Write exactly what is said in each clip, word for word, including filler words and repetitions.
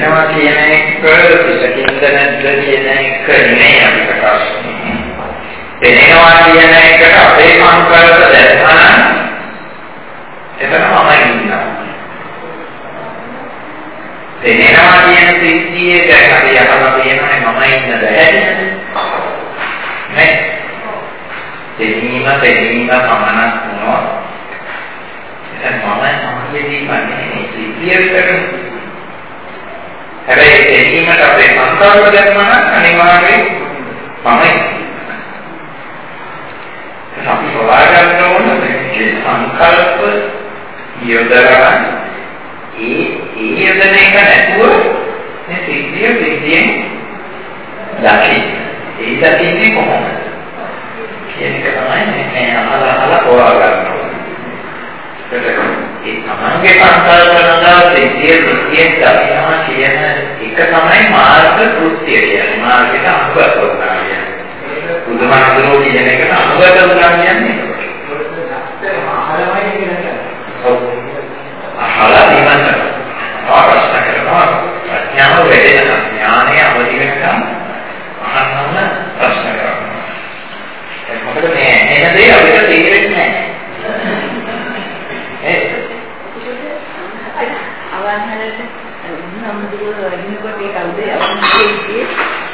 පෙනෙනවා කියන එක පිටකින්ද නැද්ද කියන එක නෙමෙයි අපි ප්‍රකාශ කරන්නේ. පෙනෙනවා කියන එකට අපේ සංකල්ප දැක්වන එතන මම ඉන්නවා. පෙනෙනවා කියන සිද්ධියේ දැන් අපි යහම පේනවනේ මම ඉන්න බැහැ නේ. දෙනීම දෙනීම සමානක් වුණා. දැන් මම සමාජයේදී මන්නේ සිද්ධිය විතරනේ. හැබැයි දෙනීමට අපේ සංකල්ප දැක්වන අනිවාර්යයෙන් මමයි. අපි හොයාගන්න ඕන මේ සංකල්ප යොදලා ඒ ඒ යොදන එක නැතුව මේ සිද්ධිය සිද්ධියෙන් දකින්න. ඒ දකින්නේ කොහොමද? කියන එක තමයි මේ අහලා අහලා හොයාගන්න ඕනේ. ඒ තමන්ගේ සංකල්පනදා සිද්ධිය සිද්ධියෙන් දකින්නවා කියන එක තමයි මාර්ග කෘත්‍ය කියන්නේ. මාර්ගයට අනුගත වුණා කියන්නේ. බුදුහාමුදුරුවෝ කියන එකට අනුගත වුණා කියන්නේ අහලමයි කියන්නේ. ඔව්. අහලා නිවන්න. ආවස්ත කරනවා. ප්‍රඥාව වැඩෙන ඥානය අවදි වෙනකම් අහන්නම ප්‍රශ්න කරනවා. ඒක මොකද මේ එන දේ අපිට තේරෙන්නේ නැහැ. ඒ අවන්හලට බුදුහාමුදුරුවෝ වදිනකොට ඒ කවුද අවන්හලේ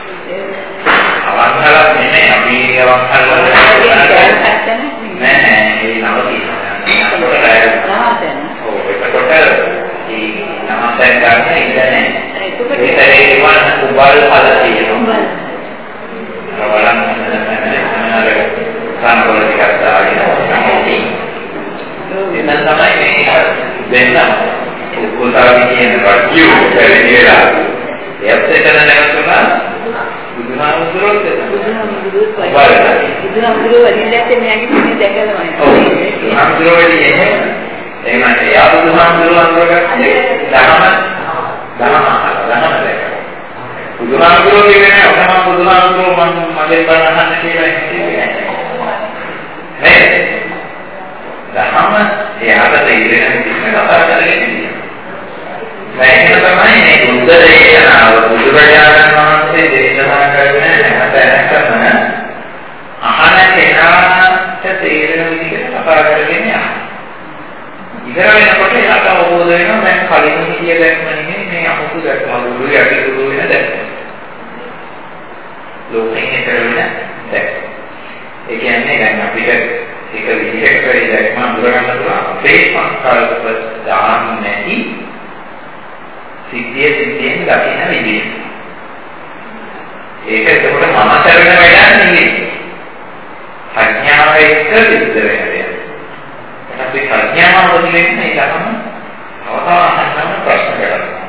අවන්හල නෙමෙයි අපි අවන්හල වල නෑ නෑ ඒ නම තියෙනවා. ඔව් ඒකට ඒ නම දැන් ගන්න ඉන්නේ. ඒතරේ ඉවන කුබල් හල තියෙනවා. බලන්න නේද? සානවල ටිකක් දාගෙන තමයි. එතන තමයි මේ දෙන්න උපුතාවි කියන වර්ගියු පෙරදිලා. ඒත් එතන නැවතුණා බුදුහාමුදුරුවෝ බුදුහාමුදුරුවෝ බුදුහාමුදුරුවෝ වදින්නත් මෙයාගේ පිටින් දැකලාමයි. ඔව්. බුදුහාමුදුරුවෝ එන්නේ එහෙනම් ඒ බුදුහාමුදුරුවෝ අඳුරගත්තේ ධර්ම ධර්ම ධර්ම දැක්කා. බුදුහාමුදුරුවෝ කියන්නේ ඔතන බුදුහාමුදුරුවෝ මම මගෙන් බණ අහන්න කියලා හිතුවේ නෑ. නේද? ධර්ම එයාට තේරෙන විදිහට කතා කරගෙන ඉන්නවා. මේක තමයි මේ බුද්ධ දේශනාව බුදුරජාණන් වහන්සේ දේශනා කරන හැමතැනකම අහන කෙනාට තේරෙන විදිහට කතා කරගෙන යනවා. ඉතර වෙනකොට එයාට අවබෝධ වෙනවා දැන් කලින් හිතිය දැක්ම නෙමෙයි මේ අමුතු දැක්ම දුරු යටි දුරු වෙන දැක්ම. ලෝකෙන් ඉතර වෙන දැක්ම. ඒ කියන්නේ දැන් අපිට එක විදිහකට ඒ දැක්ම අඳුරගන්න පුළුවන් අපේ සංකල්ප දාන්න නැති සිද්ධිය සිද්ධියෙන් දකින්න විදිහ. ඒක එතකොට මම කරන වැඩක් නෙවෙයි. ප්‍රඥාව එක්ක සිද්ධ වෙන දෙයක්. අපි ප්‍රඥාව වලින් මේ ගමන අවතාරයන් ප්‍රශ්න කරනවා.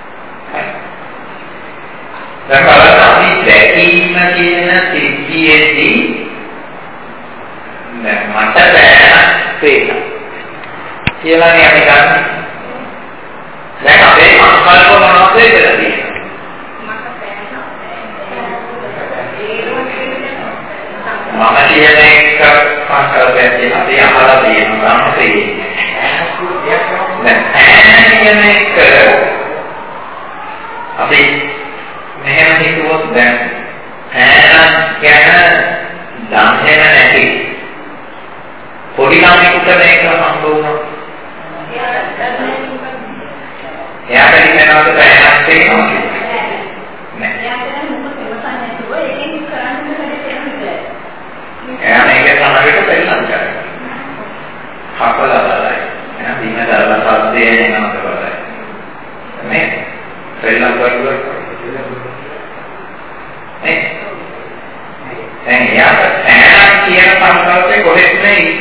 දැන් බලන්න අපි දැකීම කියන සිද්ධියේදී දැන් මට බෑ පේන කියලානේ අපි ගන්න. දැන් අපේ සංකල්ප මොනවද කියලා තියෙනවා. මම කියන එක සංකල්පයක් කියන අපි අහලා තියෙනවා නම් තේරෙන්නේ. දැන් කියන එක අපි මෙහෙම හිතුවොත් දැන් ඈන ගැන දන්නේ නැති පොඩි ළමයෙකුට මේක හම්බ වුණා. එයාට හිතනවාද බෑනක් තියෙනවා කියලා? නෑ. එයා මේක සමහරවිට පෙන්නන්න කරනවා. හපලා බලයි. එයා දින දාලා සද්දේ එනවාද බලයි. මේ පෙන්නන්න කරුවා. නේ? දැන් එයාට ඈනක් කියන සංකල්පේ කොහෙත් නෑ ඉන්න.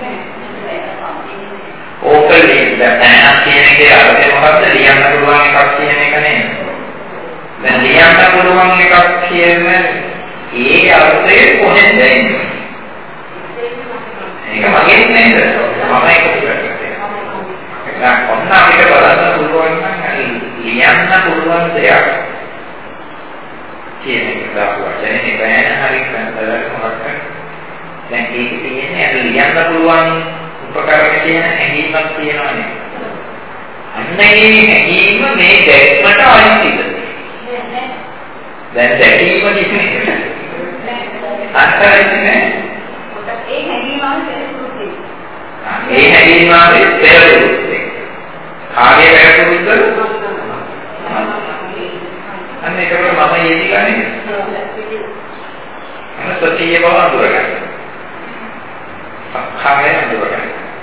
ඕකලේ දැන් කියන එකේ අර්ථය මොකක්ද? ලියන්න පුළුවන් එකක් කියන එක නේද? දැන් ලියන්න පුළුවන් එකක් කියන ඒ අර්ථය කොහෙන්ද එන්නේ? ඒක මගෙන් නේද? මම ඒක කරන්නේ. ඒක කොහොමද අපිට බලන්න පුළුවන් නම් ලියන්න පුළුවන් දෙයක් කියන එක දාපුවා. දැන් මේ බෑන හරි කරලා මොකක්ද? දැන් ඒක තියෙන්නේ අර ලියන්න පුළුවන් උපකරණ කියන හැඟීමක් තියෙනවානේ. අන්න ඒ හැඟීම මේ දැක්මට අයිති. දැන් දැකීම කියන්නේ අත්හැරෙන්නේ නැහැ. ඒ හැඟීම ආවේ ඒ හැඟීම ආවේ පෙරළුවේ. කාගේ පෙරළුවද? අන්න ඒකට මම යෙදී ගන්නේ. අන්න සතිය බව අඳුරගන්න. සක්කාය අඳුරගන්න.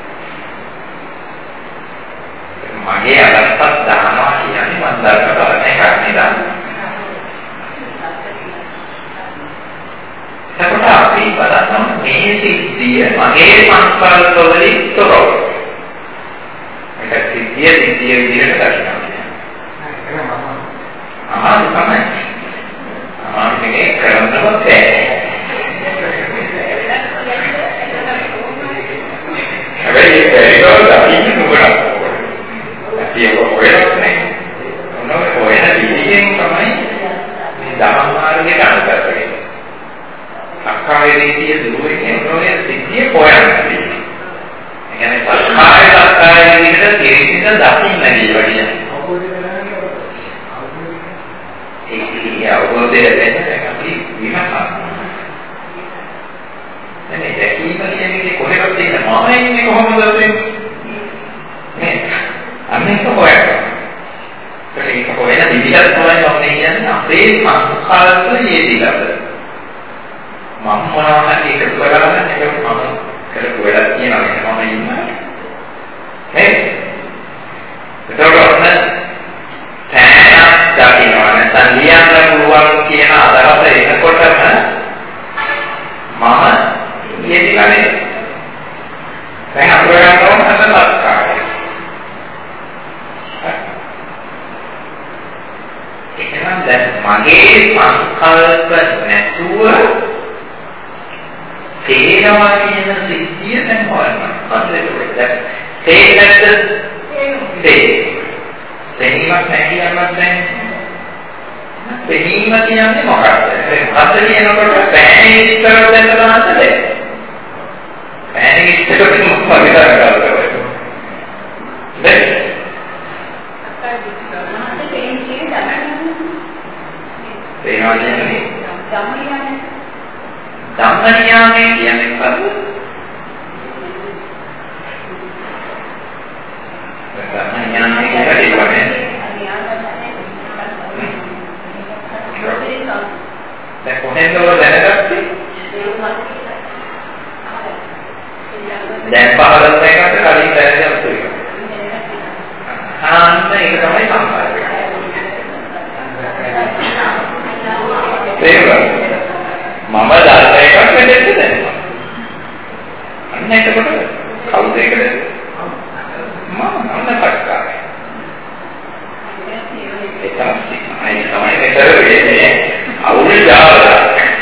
මගේ අදත්තක් දානවා කියන්නේ මම දරන බලන එකක් නේද? එතකොට අපි බලන්න මේ සිද්ධිය මගේ සංස්කාර වලින් තොරව. ඒක සිද්ධිය සිද්ධිය විදිහට කරනවා. ආ තමයි. ආ මේක කරන්නවත් බැහැ. හැබැයි ඒක අපි නුඹලා ඒක හොයලා නැහැ. මොනවද හොයන විදිහෙන් තමයි මේ ධර්ම මාර්ගයට අනුගත වෙන්නේ. සක්කාය දිට්ඨිය දුරු වෙන්නේ මොනවද සිද්ධිය හොයන්නේ. ඒ කියන්නේ සක්කාය සක්කාය විදිහට තේරිච්ච දකින්න නේද? ඒ අවබෝධය ලැබෙන්නේ අපි විමසනවා. එනේ දැකීම කියන්නේ කොහෙවත් තියෙන මානෙන්නේ කොහොමද වෙන්නේ? නේ අන්නේක හොයනවා. ඒක හොයන විදිහට තමයි මම කියන්නේ අපේ සංස්කාරවල යෙදিলা. මම මොනවා හරි එකතු කරගන්න එක මම කරපු වැඩක් කියනවා මම ඉන්නවා. නේ? ඒතකොට ඔන්න තෑනක් දකින්නවා නැත්නම් ලියන්න පුළුවන් කියන අදහස එනකොටම මම යෙදিলা නේ. දැන් අපේ ගන්නවම සත්‍යකාරය. එහෙනම් දැන් මගේ සංකල්ප නැතුව තේනවා කියන සිද්ධිය දැන් හොයන්න. අදට තේන්නත් තේ. තේනීමක් නැතිවමත් දැන් තේනීම කියන්නේ මොකක්ද? මොකක්ද කියනකොට පෑනේ ඉස්සර දැන් ගන්නද? පෑනේ ඉස්සර මොකක්ද කරන්නේ? දැන් තේනවා කියන්නේ ධම්මනියාමයේ ධම්මනියාමයේ කියන්නේ මොකක්ද? ධම්මනියාමයේ කියන්නේ දැන් කොහෙන්ද ඔය දැනගත්තේ? දැන් පහළට එකකට කලින් දැනගන්න පුළුවන්. ආන්න ඒක තමයි සම්පූර්ණ. තේරුණා? මම දන්න එකක් වෙදෙන්න දැනෙනවා. අන්න එතකොට කවුද ඒකද? මම නන්න කටකාරයි. ඒක තමයි අයි තමයි මෙතන වෙන්නේ. අවුල් ජාලයක්.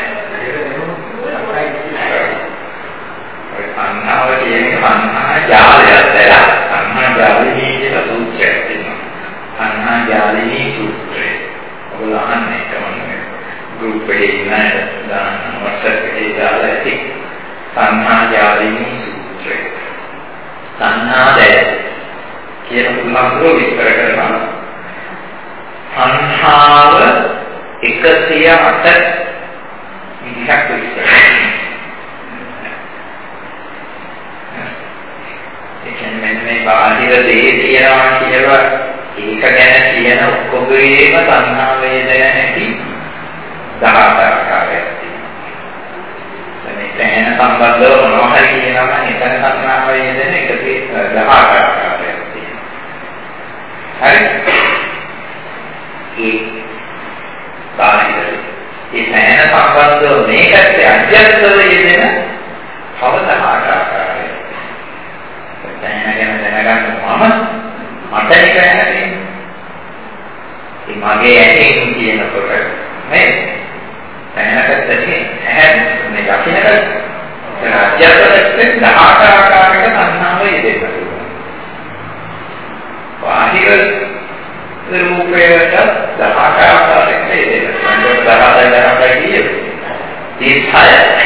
ඔය අන්නාව කියන්නේ අන්නා ජාලයක් දැලා. අන්නා ජාලෙහි කියලා සූත්‍රයක් තියෙනවා. අන්නා ජාලෙහි සූත්‍රය. ඔයගොල්ලෝ අහන්නේ තමයි. ගෲප් එකේ ඉන්න දාන WhatsApp එකේ දාලා ඇති. සංහා ජාලෙහි සූත්‍රය. සංහා දැය කියන උන්වහන්සේ විස්තර කරනවා. සංහාව එකසිය අට විදිහක් විස්තර කරනවා. ඒ කියන්නේ මේ බාහිර දේ තියනවා කියලා ඒක ගැන කියන ඔක්කොගේම සංහා වේදන නැති දහහක් ආකාරයක් තියෙනවා. මේ තැන සම්බන්ධව මොනවා හරි කියනවා නම් එතන සංහා වේදන එකසිය දහහක් ආකාරයක් තියෙනවා. හරි? ඒ බාහිර ඒ තැන සම්බන්ධව මේකට අධ්‍යක්ෂව යෙදෙන පවතහාට ආකාරය. තැන ගැන දැනගන්න මම මට එක ඇහෙන්නේ. ඒ මගේ ඇහෙන් කියනකොට මේ තැනකට තියෙන ඇහැ මේ යකිනකට ඒ අධ්‍යක්ෂකෙත් දහහට ආකාරයක සංනාව යෙදෙන්න පුළුවන්. බාහිර රූපයට දහහට ආකාරයක යෙදෙන්න. මම දහහයි දහහයි කියන්නේ තිස්හය.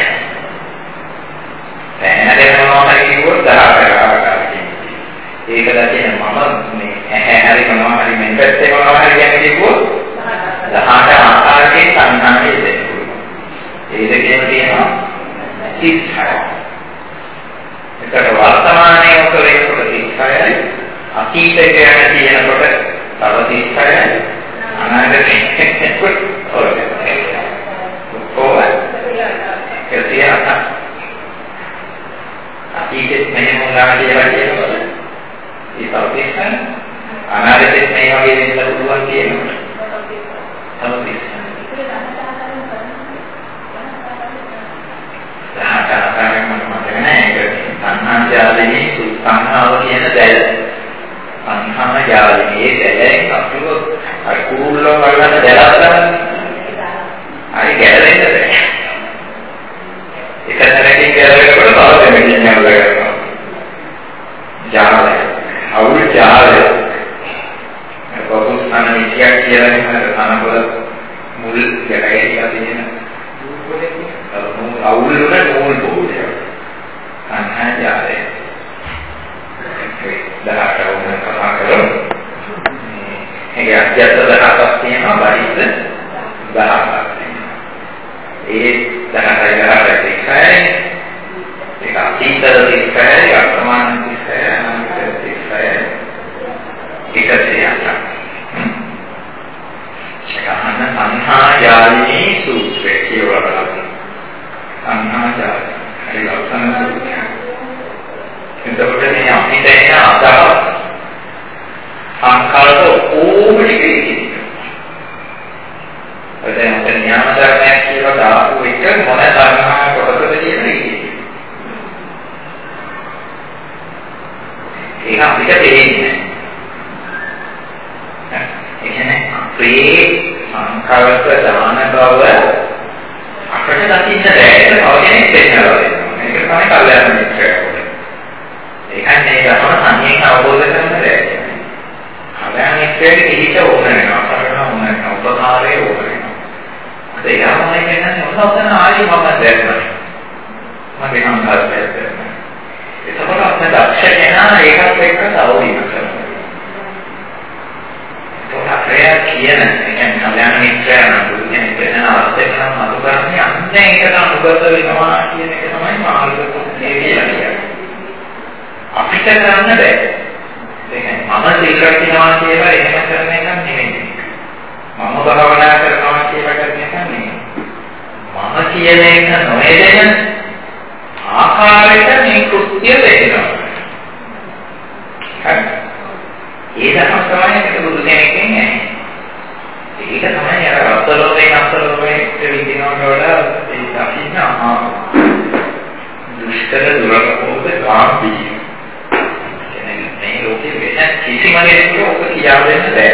තැනකට මොනවා හරි කිව්වොත් දහහට ආකාරයකින්. ඒක දැකින මම මේ ඇහැ හරි මොනවා හරි මෙන් පැත්තේ මොනවා හරි කියන්නේ කිව්වොත් දහහට ආකාරයකින් අතීතය ගැන කියනකොට තව තිස්සය අනාගතේ කොහොමද? කොහොමද? කියලා අතීතෙත් මෙහෙම වුණා කියලා කියනකොට ඒ තව තිස්සය අනාගතෙත් මේ වගේ වෙන්න පුළුවන් කියනකොට තව තිස්සය සාහතරයෙන් මම මතකනේ ඒක සංහාජාලයේ සංහාව කියන දැල සංහාජාලයේ දැලෙන් අපිව අර කුරුල්ලෝ වලට දැලක් ගන්න. හරි ගැලවෙන්න බෑ. එක තැනකින් ගැලවෙනකොට තව දෙකකින් ගැලවෙනවා. ජාලය. අවුල් ජාලය. බබුස් අන විද්‍යාව කියලා නේද තනකොළ මුල් ගැටගැහිලා තියෙන අවුල් වල නූල් බෝලය. සංහාජාලය. දහකට වුණ කතා කරමු. මේ අධ්‍යත්ත දහයක් තියෙනවා බරිත දහයක් තියෙනවා. ඒ දහයයි දහයයි එකයි. ඒක අතීතද එකයි වර්තමාන එකයි අනාගත එකයි. එකසියක්. ඒකහන සංහාජාලී සූත්‍රය කියලා බලන්න. සංහාජාලී ඒ ලක්ෂණ සූත්‍රය. එතකොට මේ අපිට එන අදහස් සංකල්ප ඕමනික ඉන්නේ. දැන් අපේ ඥාන ධර්මයක් කියලා දාපු එක මොන ධර්මයක් කොටසද කියන්නේ. ඒක අපිට තේරෙන්නේ නැහැ. ඒ කියන්නේ අපේ සංකල්ප දාන බව අපිට දකින්න බැහැ. තව කෙනෙක් දෙන්නවා. මේක තමයි කල්යාණ මිත්‍රය. ඒකන්නේ ධර්ම සංඥාවෙන් අවබෝධ කරගන්න බැහැ. කල්යාණ මිත්‍රයෙක් ඉහිට ඕන වෙනවා. කරන ඕන වෙනවා. උපකාරයේ ඕන වෙනවා. ඒ යාමයි කියන්නේ මොනවද ආයි මම දැක්කම. මගේ සංකල්පය දැක්කම. ඒකවල අපේ දක්ෂ කෙනා ඒකත් එක්ක සෞරිම කරනවා. ඒක අපේ කියන කියන්නේ කල්යාණ මිත්‍රයන් දුන්නේ වෙන අවස්ථයකට මතු කරන්නේ අන්න ඒකට අනුගත වෙනවා කියන එක තමයි මාර්ග කුක්කේ කියලා කියන්නේ. අපිට කරන්න බෑ. ඒ කියන්නේ මම සිල් රකින්නවා කියලා එහෙම කරන එක නෙමෙයි. මම භාවනා කරනවා කියලා කරන එක නෙමෙයි. මම කියන එක නොවේදෙන ආකාරයට මේ කෘත්‍ය වෙනවා. හරි. ඒක තමයි ඒක බුදු කෙනෙක් කියන්නේ. ඒක තමයි අර අත්ලෝමේ අත්ලෝමේ විදිනවට වඩා ඒ දකින්නවා. දුෂ්කර දුරකෝප ගාම්භීර මේ ලෝකෙ වෙන කිසිම කෙනෙකුට ඔක කියා දෙන්න බෑ.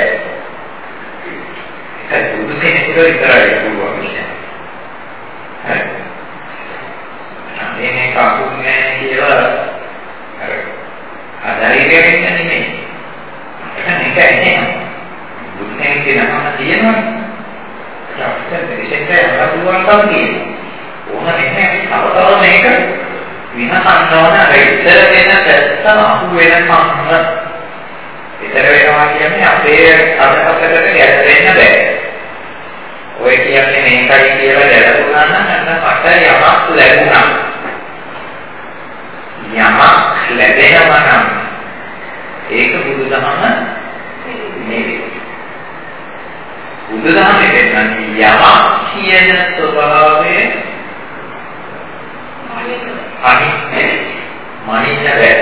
ඒක බුදු කෙනෙකුට විතරයි පුළුවන් කියන්නේ. හරි. මේ කපුන්නේ කියලා අර ආධාරිතය වෙන්නේ නෙමෙයි. ඒක නෙකයි. බුදු කෙනෙක්ගේ නම තියෙනවනේ. අපිට විශේෂයෙන් අරමුණක් තියෙනවා. ඕන නැහැ අපි තව තව මේක විනාශ කරන අර ඉතර වෙන පැත්ත අහු වෙනකම් ඉතර වෙනවා කියන්නේ අපේ අදහසකට ගැටෙන්න බෑ. ඔය කියන්නේ මේකයි කියලා ගැටුණා නම් අන්න මට යමක් ලැබුණා. යමක් ලැබෙනවා නම් ඒක බුදුදහම නෙවෙයි. බුදුදහම කියන්නේ යමක් කියන ස්වභාවය අනිත්‍යයි. මනින්න බෑ.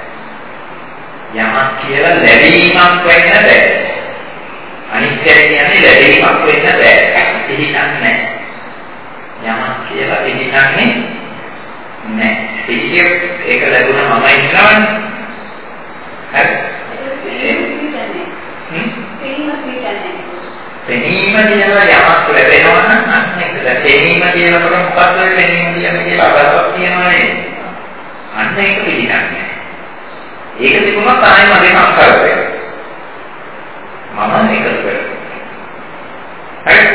යමක් කියලා ලැබීමක් වෙන්න බෑ. අනිත්‍යයි කියන්නේ ලැබීමක් වෙන්න බෑ. පිළිගන්නේ නැහැ. යමක් කියලා පිළිගන්නේ නැහැ. පිළිගිය ඒක ලැබුණා මම ඉන්නවනේ. හරි. පෙනීම කියලා යමක් ලැබෙනවා නම් අන්න ඒක පෙනීම කියනකොට මොකක්ද පෙනීම කියන්නේ කියලා අදහසක් තියෙනවනේ. අන්න ඒක පිළිගන්නේ. ඒක තිබුණා තමයි මගේ සංස්කාරය. මම ඒක කරේ. හරි.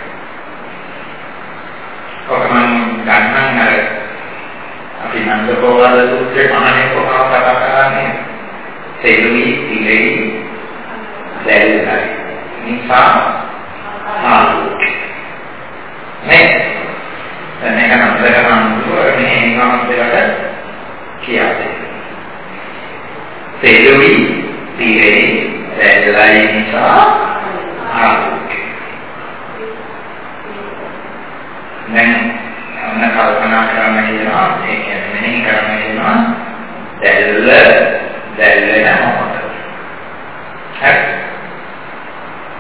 කොහොමද ගන්නන් අර අපි නන්දකෝවල සූත්‍රේ මහණේ කොහොමද කතා කරන්නේ? සෙලුයි ඉලෙයි දැල්ලයි. නිසා ආලෝක මේ දැන් එක නතර කරනවා මේ නිවාස දෙකට කියන්නේ තෙලුයි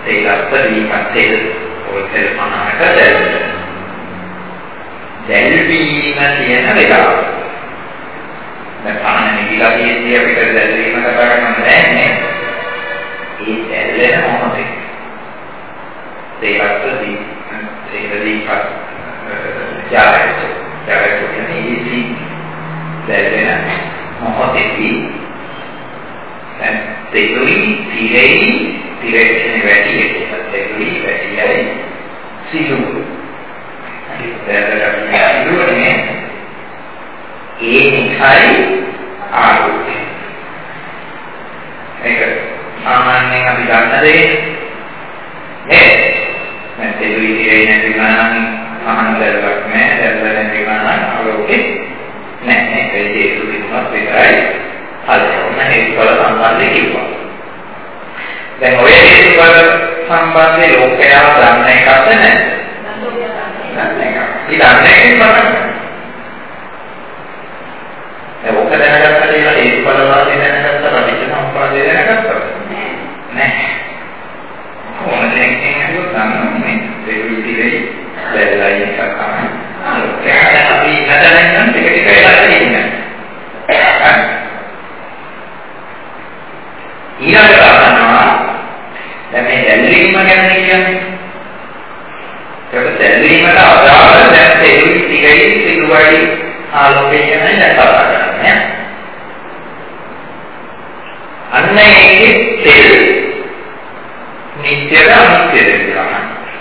තේලත් දීපත් තේල ඔය තේල පනහක දැල්. දැල්වීම කියන වෙලාව. දැන් පහන නිවිලා තියෙද්දී අපිට දැල්වීම කතා කරන්න බෑ නේ. ඒ දැල්ලෙන මොහොතේ තේලත් දී තේල දීපත් ජායත ජායත කියන්නේ ඉසි දැල්වෙන මොහොතේදී දැන් තේලුයි තිරෙයි තිරෙයි කියන්නේ වැඩි එක තේලුයි වැඩියයි සිලුයි දැල්ලට ඒ නිසයි ආරෝපණය. ඒක සාමාන්‍යයෙන් අපි ගන්න දේ නේ. මම තේරුයි ඉතිරේ නැති ගානන් අහන්න දැල්ලක් නෑ. දැල්ල නැති ගානන් ආරෝපේ නෑ. ඒක ඒ සුදුසුමත් විතරයි. හරියටම හේතුඵල සම්බන්ධය කිව්වා. දැන් ඔය හේතුඵල සම්බන්ධයේ ලෝකයා දන්න එකක්ද නැද්ද? දන්න එකක්. ඊළඟට බලන්න. ඔක දැනගත්තා කියලා හේතුඵල වාදය දැනගත්තා පටිච්ච සමුප්පාදය දැනගත්තා නෑ කොහොමද කියන්නේ අහුව ගන්නවා මේ දෙවිලි දෙලයි එකක් තමයි ආ අපි හදන්න ටික ටික වෙලා තියෙනවා ඊළඟට ගන්නවා දැන් මේ දැල්වීම ගැන කියන්නේ ඒක දැල්වීමට අදාළ දැන් දෙවිලි ටිකයි සිදුවයි ආලෝකය ගැන කතා කරන්නේ. අන්න ඒකේ තෙල් නිත්‍යද අනිත්‍යද කියලා.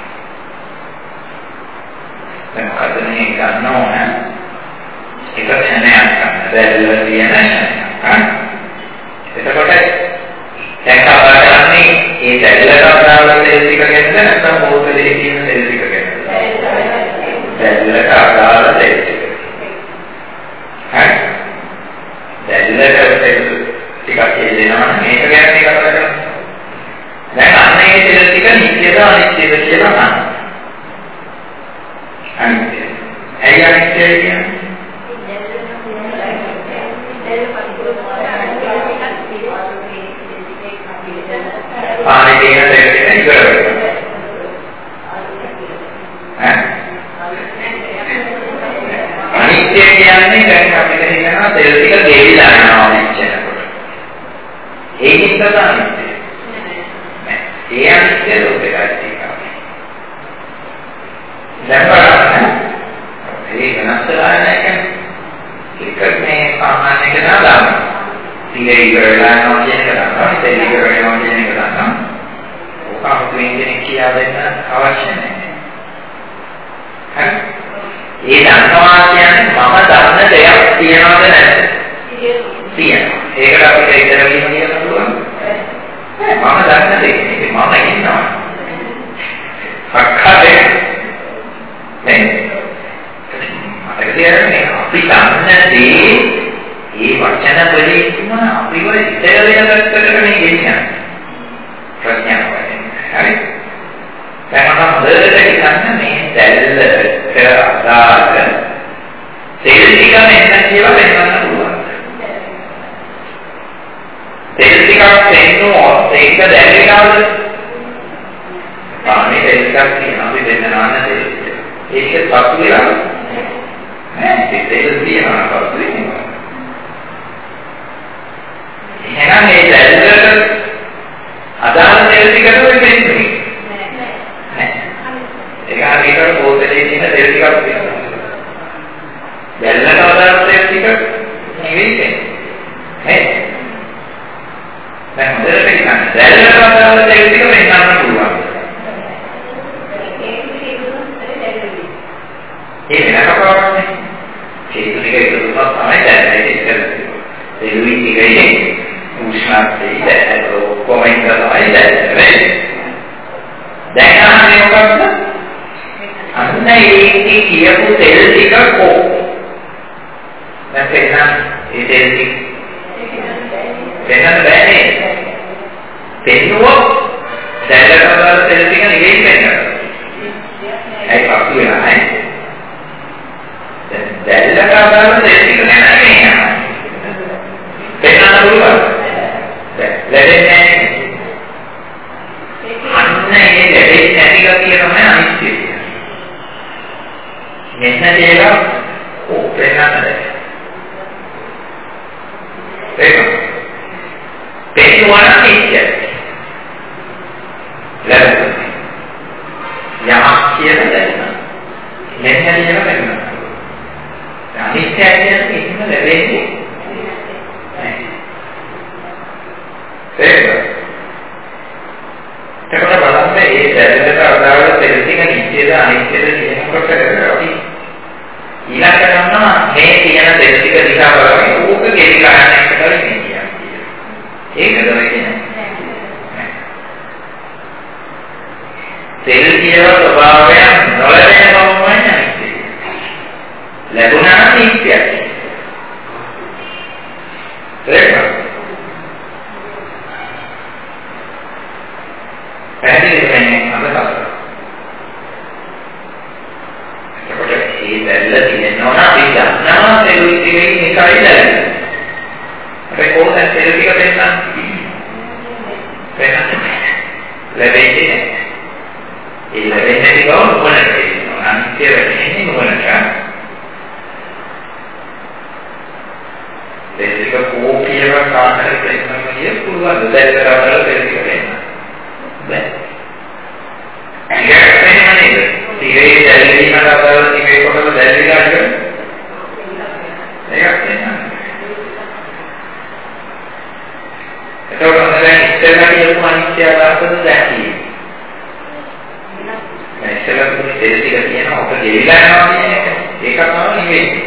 දැන් කතනේ ගන්න ඕන එක ක්ෂණයක් ගන්න. දැල්ල තියෙන ක්ෂණයක්. එතකොට දැන් කතා කරන්නේ මේ දැල්ලට අදාළ තෙල් ටික ගැනද නැත්නම් බෝතලේ තියෙන තෙල් ටික ගැනද? දැල්ලට අදාළ තෙල් ටික. හරි. දැල්ලට ටිකක් කියනවා මේක ගැන කතා කරනවා. දැන් අන්න ඒ තෙල් ටික නිත්‍යද අනිත්‍යද කියලා අහන්න. අනිත්‍ය. ඇයි අනිත්‍ය කියන්නේ? පානේ තියෙන තෙල් ටික ඉවර වෙනවා. ඈ අනිත්‍ය කියන්නේ දැන් අපිට හිතනවා තෙල් ටික ගෙවිලා යනවා මෙච්චරකට. ඒකින් තමයි අනිත්‍ය. නෑ. ඒ අනිත්‍ය ලෝකෙට තියෙනවා. දැන් බලන්න. ඒ වෙනස්ලා නැහැ. ඒක මේ සාමාන්‍ය කෙනා දානවා. ඉතින් ඉවර වෙලා යනවා කියන එක දානවා. ඉතින් ඉවර වෙනවා කියන එක දානවා. ඔක අමුතුවෙන් කෙනෙක් කියලා දෙන්න අවශ්‍ය නැහැ. හරි. ඒ දන්නවා කියන්නේ මම දන්න දෙයක් තියනවද නැද්ද? තියෙනවා. ඒකට අපිට ඉතර වීම කියන්න පුළුවන්. මම දන්න දෙයක්. ඉතින් මම ඉන්නවා. සක්කාදේ. නේ? මට කියන්නේ අපි දන්න දේ ඒ වචන වලින් තුන අපිව ඉතර වෙන පැත්තකට මේ ගෙනියන්නේ. ප්‍රඥාව වලින්. හරි. දැන් මම හොඳට හිතන්න මේ දැල්ලට අදාළ තෙල් ටික මෙන්න කියලා වෙනවන්න පුළුවන්. තෙල් ටිකක් දෙන්නොත් ඒක දැල්ලිනවද? පානේ තෙල් ටිකක් තියෙනවා අපි දෙන්න නාන්න තෙල්. ඒක පසු වෙලා නෑ ඒක තෙල් තියෙනවා පසු වෙනවා. එහෙනම් මේ දැල්ලට අදාළ තෙල් ටිකට වෙන්නේ ඒක හරියට බෝතලේ තියෙන තෙල් ටිකක් තියෙනවා. දැල්ලට අදාළ තෙල් ටික නෙවෙයි නේ. දැන් හොඳට හිතන්න. දැල්ලට අදාළ තෙල් ටික වෙන්නන්න පුළුවන්. ඒ වෙනකපවන්නේ. ඒක ටික එකතු වුණා තමයි දැල්ලේ ඉස්සෙල්ලා. තෙලුයි ටිකයි උෂ්ණත්වයේ දැල්ල කොමෙන්ද තමයි දැල්ලේ. දැන් අහන්නේ මොකක්ද? අන්න ඒකේ කියපු තෙල් ටික කො. දැන් එන්න ඒ තෙල් ටික වෙනද බෑනේ. පෙන්නුවොත් දැල්ලට අදාළ තෙල් ටික නෙවෙයි පෙන්නනවා. ඒක පසු වෙනවා නේ. දැල්ලට අදාළ තෙල් ටික නෙවෙයි නේද? පෙන්නන්න පුළුවන්. ලැබෙන්නේ නැහැ. අන්න තමයි අනිත්‍ය කියන්නේ. මෙන්න කියලා ඕපෙන්නද. ඒක. පෙන්වන නිත්‍යයි. ලැබෙන්නේ. යමක් කියලා දැනෙනවා. මෙන්න කියලා දැනෙනවා. අනිත්‍යයි කියන්නේ කිසිම ලැබෙන්නේ නැහැ. ඒක. එතකොට බලන්න මේ දැනෙන්නට අදාළ දෙලික නිත්‍යද අනිත්‍යද කියනකොට අපි ඊළඟට ගන්නවා මේ කියන දෙලික දිහා බලන්නේ ඕක ගෙලිලා යන එකට කියන්නේ. ඒකද වෙන්නේ. තෙල් කියන ස්වභාවයන් නොලැබෙන බවමයි අනිත්‍ය. ලැබුණා නම් නිත්‍යයි. ඒක. පැහැදිලි වෙන්නේ අදහස. ඒකට මේ දැල්ල තියෙනවා නම් අපි ගන්නවා තෙල් ටිකේ එකයි දැල්ල. ඒ කොහොමද තෙල් ටික දෙන්නා? වෙනස් ලැබෙන්නේ නැහැ. ඒ ලැබෙන්නේ බව මොනවද කියනවා? අනිත්‍ය වෙන්නේ මොනවද? දෙලික කෝපියව කාටද කියනවා කිය පුළුවන් දැල්ල කරවල දෙලික වෙන්න. බෑ. ඒක වෙන්නේ නේද? ඉතින් දැල්ලීම කරවල ඉවේ කොටම දැල්ලිලා ඉවර. ඒක වෙන්නේ. එතකොට දැන් ඉස්සෙල්ලා කියපු අනිත්‍ය අදහසද දැකී. දැන් ඉස්සෙල්ලා තුනේ තෙල් ටික කියනවා ඔක ගෙවිලා යනවා කියන එක. ඒක තමයි නෙවෙයි.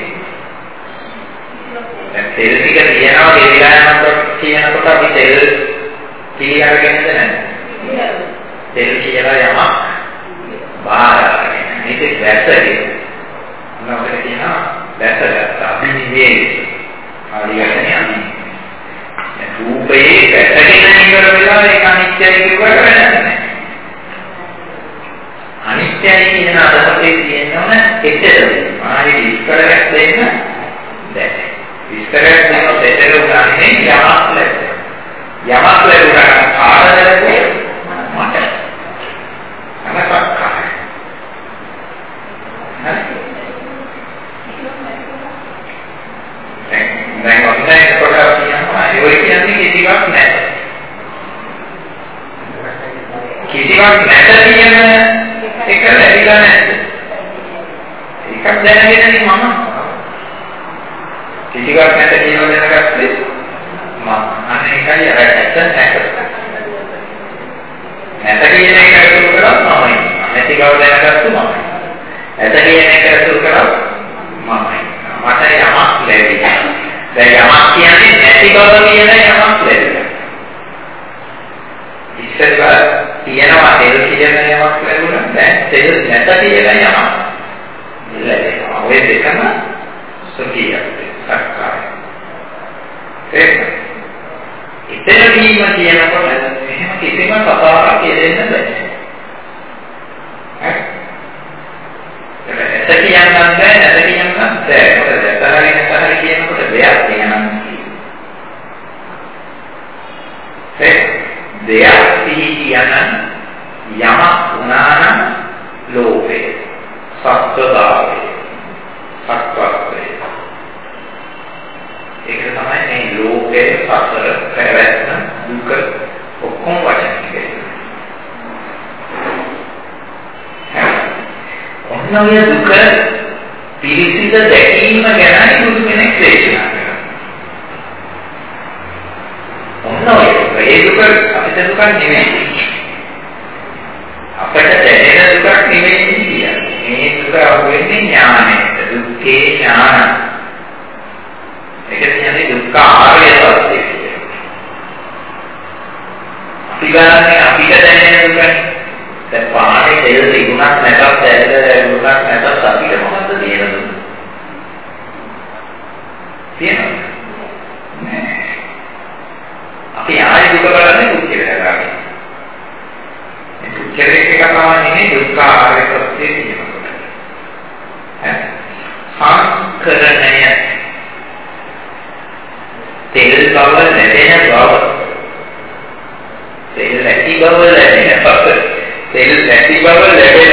දැන් තෙල් ටික කියනවා ගෙවිලා යනවා කියනකොට අපි තෙල් පිළිඅරගෙනද නැහැ. තෙල් කියලා යමක් බාරගෙන. මේක වැස්සගෙන. මොනවද කියනවා? වැස්සගත්තා. අපි නෙවෙයි. හරියටනේ අපි රූපේ වැටගෙන ඉවර වෙලා ඒක අනිත්‍යයි කියුවට වැඩක් නැහැ. අනිත්‍යයි කියන අදහසේ තියෙනවනේ එච්චරයි. ආයේ විස්තරයක් දෙන්න බැහැ. විස්තරයක් දෙනකොට එතන උදාන්නේ යමක් ලැබෙනවා. යමක් ලැබුණා ආරදලකේ මට. අනකක්කා. දැන් ඔතන කොට කියනවා ඒ කියන්නේ කිසිවක් නැහැ. කිසිවක් නැත කියන එක ලැබිලා නැද්ද? එකක් දැනගෙන මම කිසිවක් නැත කියන දැනගත්තේ මම අනේකයි අර ඇත්ත නැත. නැත කියන එක අසුරු කරා මමයි. නැති බව දැනගත්තු මමයි. ඇත කියන එක අසුරු කරා මමයි. මට යමක් ලැබිලා. දැන් යමක් කියන්නේ නැති බව කියන යමක් ලැබෙනවා. ඉස්සෙල්ලා කියනවා තෙල් කියන යමක් ලැබුණා. දැන් තෙල් නැත කියන යමක් ලැබෙනවා. ඔය දෙකම සුඛියක් සක්කාය. ඒක. ඉතින් වීම කියනකොට එහෙම කිසිම කතාවක් කියන්න බෑ. හරි. ඒක කියන්න බෑ නැත කියන්න බෑ. මොකද තරහින් තරහ කියනකොට දෙයක් තියෙනවා. ඒ දෙයක් කියන යමක් වුණා නම් ලෝභය, සත්‍යතාවය, සත්‍යත්වය. ඒක තමයි මේ ලෝකයේ සතර පැවැත්ම දුක ඔක්කොම වචන කියන්නේ. ඔන්නෝය දුක පිළිසිත දැකීම ගැනයි බුදු කෙනෙක් දේශනා කරන්නේ. ඔන්නෝය ඒ දුක අපිට දුක නෙමෙයි. අපිට දැනෙන දුක නෙමෙයි කියන්නේ. මේ දුක වෙන්නේ ඥානයට. දුක්ඛේ ඥාන. ඒක කියන්නේ දුක්ඛ ආර්ය සත්‍යය කියන්නේ. අපි ගන්නේ අපිට දැනෙන දුකනේ. දැන් පානේ තෙල් තිබුණත් නැතත් දැල්ල දුකක් නැතත් අපිට මොකද්ද තියෙන්නේ? තියෙනවද? නෑ. අපි ආයෙ දුක බලන්නේ දුක් කියලා ගන්න. මේ දුක් කියන එක තමයි නෙමෙයි දුක්ඛ ආර්ය සත්‍යය කියනකොට. ඈ සංකරණය තෙල් බව ලැබෙන බව තෙල් නැති බව ලැබෙන බව තෙල් නැති බව ලැබෙන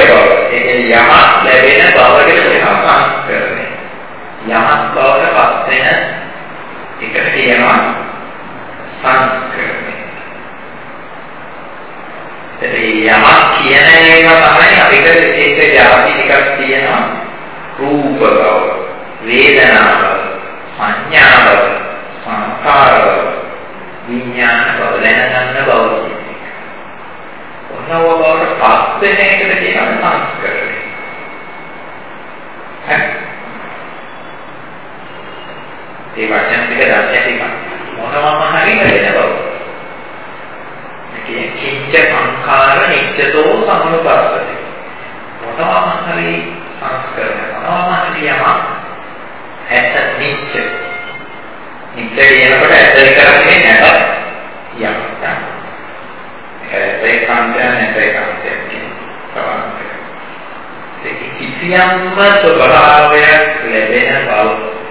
කියන ඒවා තමයි අපිට ඒක જાති ටිකක් තියෙනවා. රූප බව, වේදනා බව, සංඥා බව, සංකාර බව, විඥාන බව දැනගන්න බව කියන්නේ. ඔන්නව බවට පස් වෙන එකට කියනවා සංස්කරණය. ඒ වචන ටික දැක්කම මොනවම හරි වෙන බව. මේ කිංච සංඛාර නිච්චතෝ සමුපස්සති. මොනවම හරි සංස්කරණය මොනවම හරි යමක් ඇත්ත නිච්ච. නිච්ච කියනකොට ඇත්ත කරන්නේ නැත යමක්. ඒ කාන්තය නැත්නම් කාන්තය කියනවා. ඒක කිසියම්ම ස්වභාවයක් ලැබෙන බව.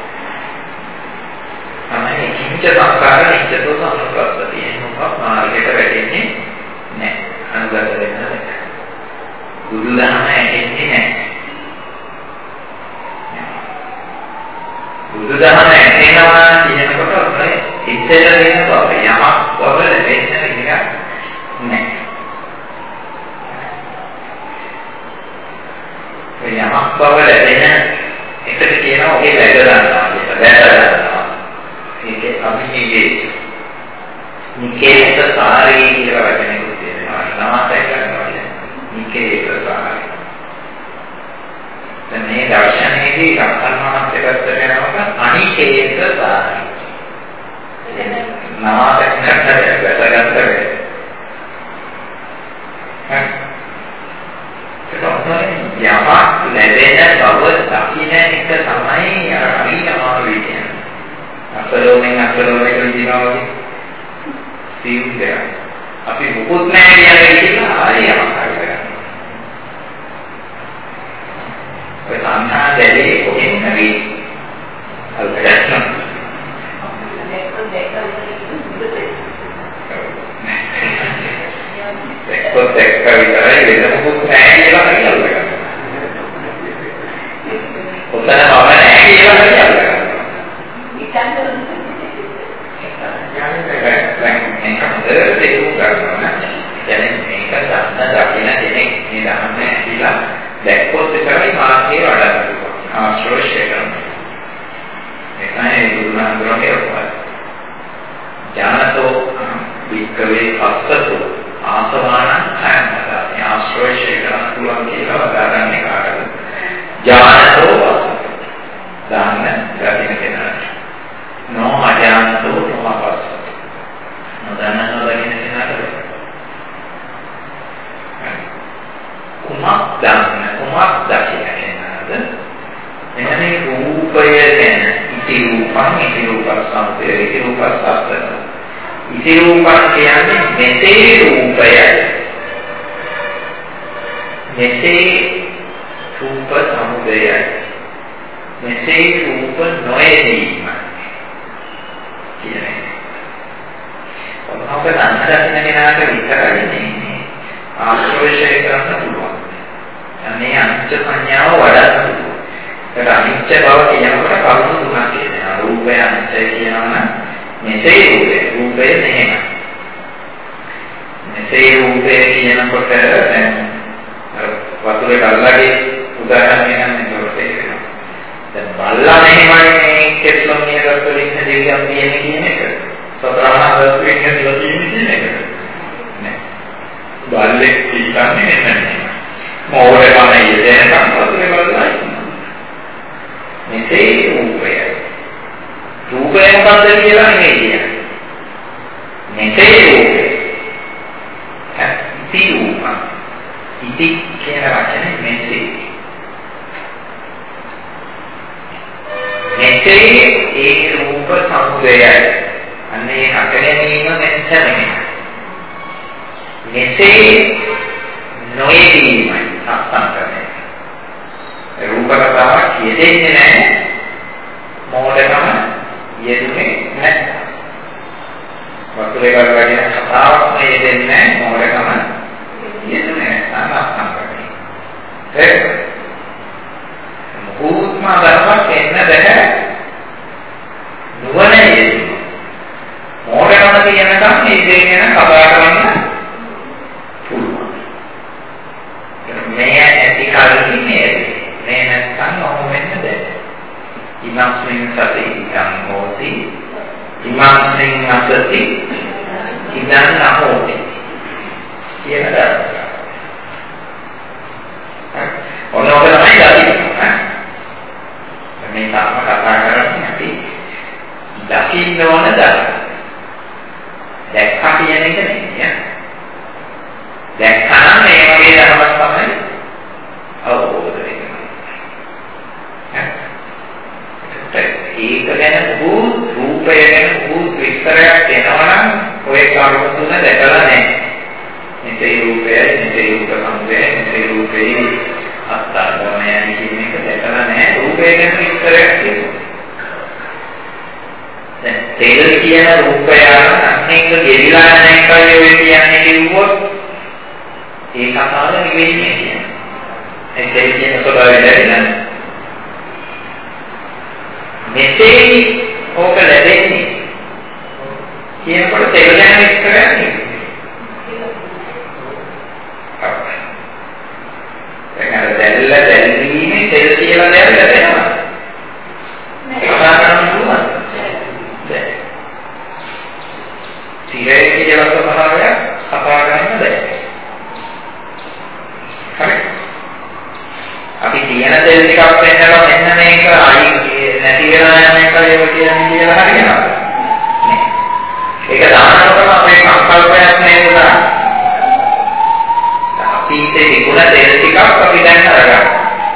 තමයි කිංච සංස්කාර නිච්චතෝ සමුපස්සති. මොකක් මාර්ගයට වැටෙන්නේ නැහැ. අනුගත වෙන්නේ නැහැ. බුදුදහම ඇහෙන්නේ නැහැ. බුදුදහම ඇහෙනවා කියනකොට ඔය ඉතල වෙන බව යමක් බව ලැබෙන්නේ නැහැ. ඔය යමක් බව ලැබෙන එකට කියනවා ඔහේ läග ගන්නවා කියලා. දැක ගන්නවා. ඒකේ අභිනීයේ නිකේත සාරී කියලා වචනයක් තියෙනවා. නමස්තය කරනවා කියන්නේ නිකේත සාරී. දැන් මේ දර්ශනයේදී රක්කන්නාත් එක්ක කරනකොට අනිකේත සාරී. නමස්තය කරද්දී වැදගත් වෙන්නේ. හරි. යමක් ලැබෙන බව දකින්න එක තමයි හරි අමාරුයි කියන්නේ. අසලෝෙන් අසලෝෙන් විදිනවා වගේ සිවුදේ. අපි මොකොත් නැහැ කියන්නේ කියලා හරි යමක් කරගන්න. ඔය සංඛා දෙලේ කොහෙන් හරි අල්පයක් එක්කොත් එක්ක විතරයි වෙන මොකුත් නැහැ කියලා කියනවා. ඔතන මම නැහැ කියලා කියනවා. දැක්කොත් විතරයි මාර්ගයේ වඩා ආශ්‍රෝෂය කරනවා. ඒකයි බුදුහාමුදුරනේ ඔක්කොම. ඥානතෝ වික්කවේ පස්සතෝ ආසවාන කයමතාවි ආශ්‍රෝෂය කරන පුළුවන් කියලා වදාරන්නේ කාටද? ඥානතෝ දාන්න ගතින කෙනා. නෝ අඥානතෝ නොපස්ස. නොදන්න නොදකින කෙනාට කුමක් දාන්න කුමක් දකින්නද? මෙන්න මේ රූපය ගැන ඉති රූපං ඉති රූපස්සන්තේ ඉති රූපස්සත්තන. ඉති රූපං කියන්නේ මෙසේ රූපයයි. මෙසේ රූප සමුදයයි. මෙසේ රූප නොයදීම කියන්නේ. ඔබට අන්තරකින කෙනාට විතරයි නේ ආශ්‍රෝෂය කරන්න පුළුවන්. අනේ අනිච්ච සංඥාව වඩා පුළුවන්. ඒක අනිච්ච බව කියනකොට කරුණු තුනක් තියෙනවා. රූපය අනිච්චයි කියනවා නම් මෙසේ රූපය රූපය නැහැ. මෙසේ රූපය කියනකොට දැන් වතුරේ කල්ලාගේ උදාහරණයක් ගන්න එතකොට තේරෙනවා. දැන් බල්ලා මෙහෙමයි කෙස්ලොම් නියරත් වලින් දෙවියන් කියන්නේ කියන එක. සතරහන දස්වෙන් කියලා කියන එක. නෑ. බල්ලෙක් කියන්නේ නැහැ. මොෝරේ වනේ දෙනකම් වතුරේ බලලා ඉන්නවා. මෙසේ රූපය. රූපය මොකක්ද කියලා නෙමෙයි කියන්නේ. මෙසේ රූපය. ඉති රූප. ඉති කියන වචනේ මෙසේ. මෙසේ ඒ රූප සමුදයයි. අන්නේ හතරෙනීම මෙච්චරයි. මෙසේ නොයදීමයි සම්පන්නයි. රූප කතාවක් යෙදෙන්නේ නැහැ. මොඩකම යෙදුනේ නැහැ. වතුරේ වගේ කතාවක් යෙදෙන්නේ නැහැ. මොඩකම යෙදුනේ නැහැ. සම්පන්නයි. ඒක මුකුත්ම ධර්මයක් එන්න බැහැ. නුවණ යෙදීම. මොඩකම කියනකම් මේ දෙක ගැන කතා කරන්න පුළුවන්. මේ ඇති කලින් මේ මේ නැත්නම් ඔහොම වෙන්න බෑ. ඉමස්මින් සති ඉදං හෝති ඉමස්මින් අසති ඉදං නහෝති කියන ධර්මය. ඔනෝක තමයි දකින්නේ. මේ තාම කතා කරන්නේ අපි දකින්න ඕන ධර්ම. දැක්කා කියන එක නෙමෙයි. දැක්කා නම් මේ වගේ ධර්මයක් තමයි අවබෝධ වෙන්නේ. ඒක ගැන භූත රූපය ගැන භූත විස්තරයක් දෙනවා නම් ඔය කරුණු තුන දැකලා නැහැ. මේ රූපය, මේ රූප සම්පේ, මේ රූපේ අත්දැකීම කියන එක දැකලා නැහැ. රූපය ගැන විස්තරයක් කියනවා. දැන් තේල් කියන රූපය අන්නේක ගෙවිලා නැහැ ඔය කියන්නේ කිව්වොත් ඒ කතාව නෙවෙයි කියන්නේ. ඒ තේල් කියන ස්වභාවය දැනෙන මෙසේ ඕක ලැබෙන්නේ කියනකොට තේල් ගැන විස්තරයක් නෙවෙයි. දැන් දැල්ල දැල්වීමේ තෙල් කියලා දෙයක් ලැබෙනවා. කතා කරන්න පුළුවන්. දැන් සිරේ කියලා ස්වභාවය කතා කරන්න බෑ. හරි. අපි කියන තෙල් ටිකක් වෙන්නලා මෙන්න මේක අයි නැති වෙලා යන එක ඒක කියන්නේ කියලා හරියනවා. නේ. ඒක දානකොටම අපේ සංකල්පයක් නෙවෙයි. පීතේ තිබුණ තෙල් ටිකක් අපි දැන් අරගන්න.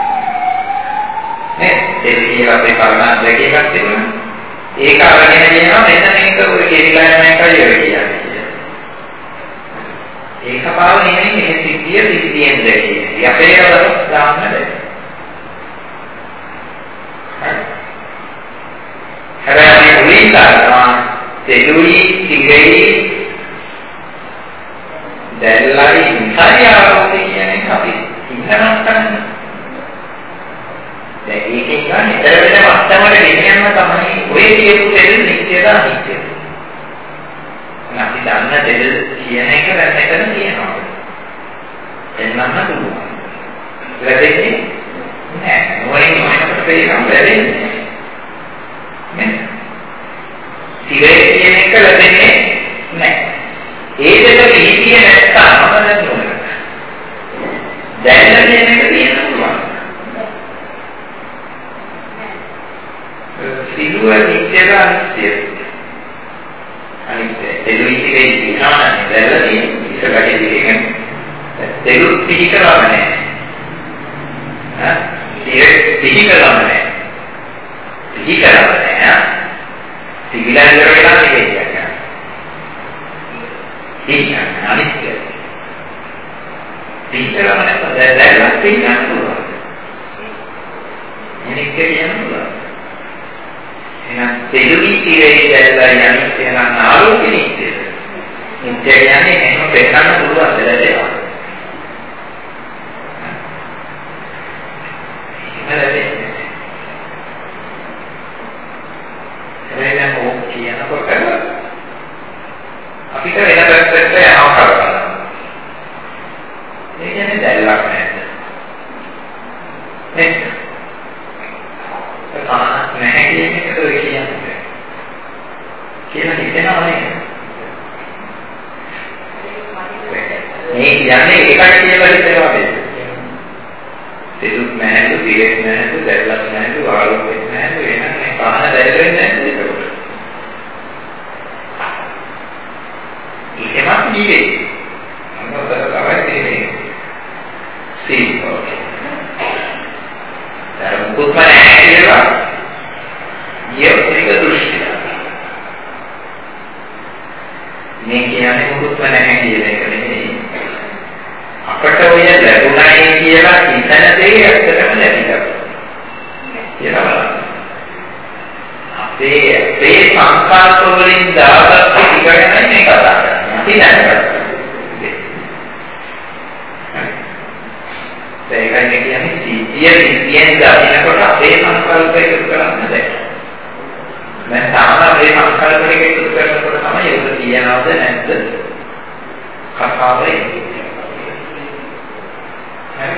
නේ තෙල් කියලා අපේ කර්ණා දෙකක් තිබුණා. ඒක අරගෙන කියනවා මෙන්න මේක ඔය ගෙවිලා යන එකයි ඔය කියන්නේ. ඒක පාව නෙමෙයි මේ සිද්ධිය සිද්ධියෙන් දෙන්නේ. අපේ රටවල දාන්න බෑ. හැබැයි මුලින් ගන්නවා තෙලුයි තිගෙයි දැල්ලයි ඉන්සාරියාවෝ කියන එක අපි ඉන්නනම් කරන්නේ. දැන් ඒකෙන් ගන්න ඉතර වෙන මට්ටමකට ගෙනියන්න තමයි ඔය කියපු තෙල් නිත්‍යද අනිත්‍යද. අපි දන්න තෙල් කියන එක දැන් මෙතන තියෙනවා. එන්නන්න පුළුවන්. ලැබෙන්නේ නෑ. මොනින් මොනකට පේනවා ලැබෙන්නේ. නේ? සිරේ කියන එක ලැබෙන්නේ නෑ. ඒ දෙක පිළිතිය නැත්නම් මොකද වෙන්නේ? දැන් කියන එක තියෙන්න පුළුවන්. සිදුව නිත්‍යද අනිත්‍යද? අනිත්‍ය. තෙලුයි ටිකේ කියනවා නම් දැල්ලා තියෙන ඉස්සරහට ඉතින් තෙලු පිටි කරවම නැහැ. හා? ඒ පිටි කරවම නැහැ. පිටි කරවම නැහැ. සිවිලන් කරලා නෙවෙයි. ඒක අනිත්‍යයි. පිටරම නැත්නම් දැල්ලා පිටන්න පුළුවන්. එනික කියනවා. එහෙනම් තෙලුයි තිරේ දැල්ලා අනිත්‍ය නම් ආලෝකෙ නිත්‍යද? නිත්‍ය කියන්නේ එහෙම පෙන්නන්න පුළුවන් දෙයක්. එහෙමද? එහෙනම් ඕක කියනකොට අපිට වෙන පැත්තට යනවා කරගන්න. ඒ කියන්නේ දැල්ලක් නැද්ද? නේද? ඒක නැහැ කියන එක તો කියන්නේ. කියලා හිතෙනවා නේද? මේ කියන්නේ ඒකට කියලා හිතනවා නේද? සිදුක් නැහැ, දිලෙක් නැහැ, දැල්ලක් නැහැ, වාලුවක් නැහැ, වෙනම මේ පහන දැල්ලෙන්නේ නැහැ ඒක. ඒකමත් නිවේ. අන්නතර තමයි තියෙන්නේ. සීපෝ. දැන් මුකුත් නැහැ කියලා යෝතික දෘෂ්ටිය. මේ කියන්නේ මුකුත් නැහැ කියන එක නෙමෙයි. අපට ඔය ලැබුණයි කියලා හිතන දේ ඇත්තටම ලැබිලා. කියලා බලන්න. අපේ අපේ සංකල්ප වලින් දාගත්ත ටිකයි මේ කතා කරන්නේ. අපි දැනගත්තා. ඒකයි කියන්නේ සිද්ධිය සිද්ධියෙන් දානකොට අපේ සංකල්ප එකතු කරන්න බැහැ. දැන් තාම අපේ සංකල්ප එක එකතු කරනකොට තමයි ඒක තියනවද නැද්ද කතාව එන්නේ.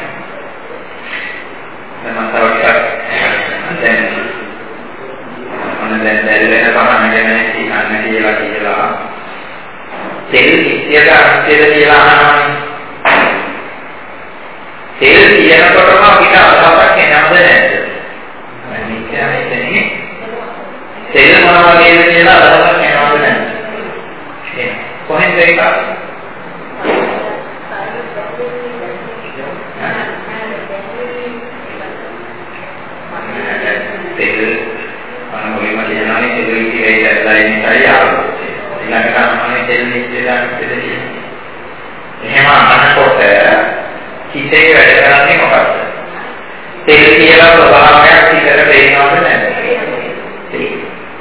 තෙල් මිශ්‍රය දෙන්නේ. එහෙම අහනකොට හිතේ වැඩ කරන්නේ මොකක්ද? තෙල් කියලා ප්‍රභාවයක් හිතට පේනවද නැද්ද? ඒක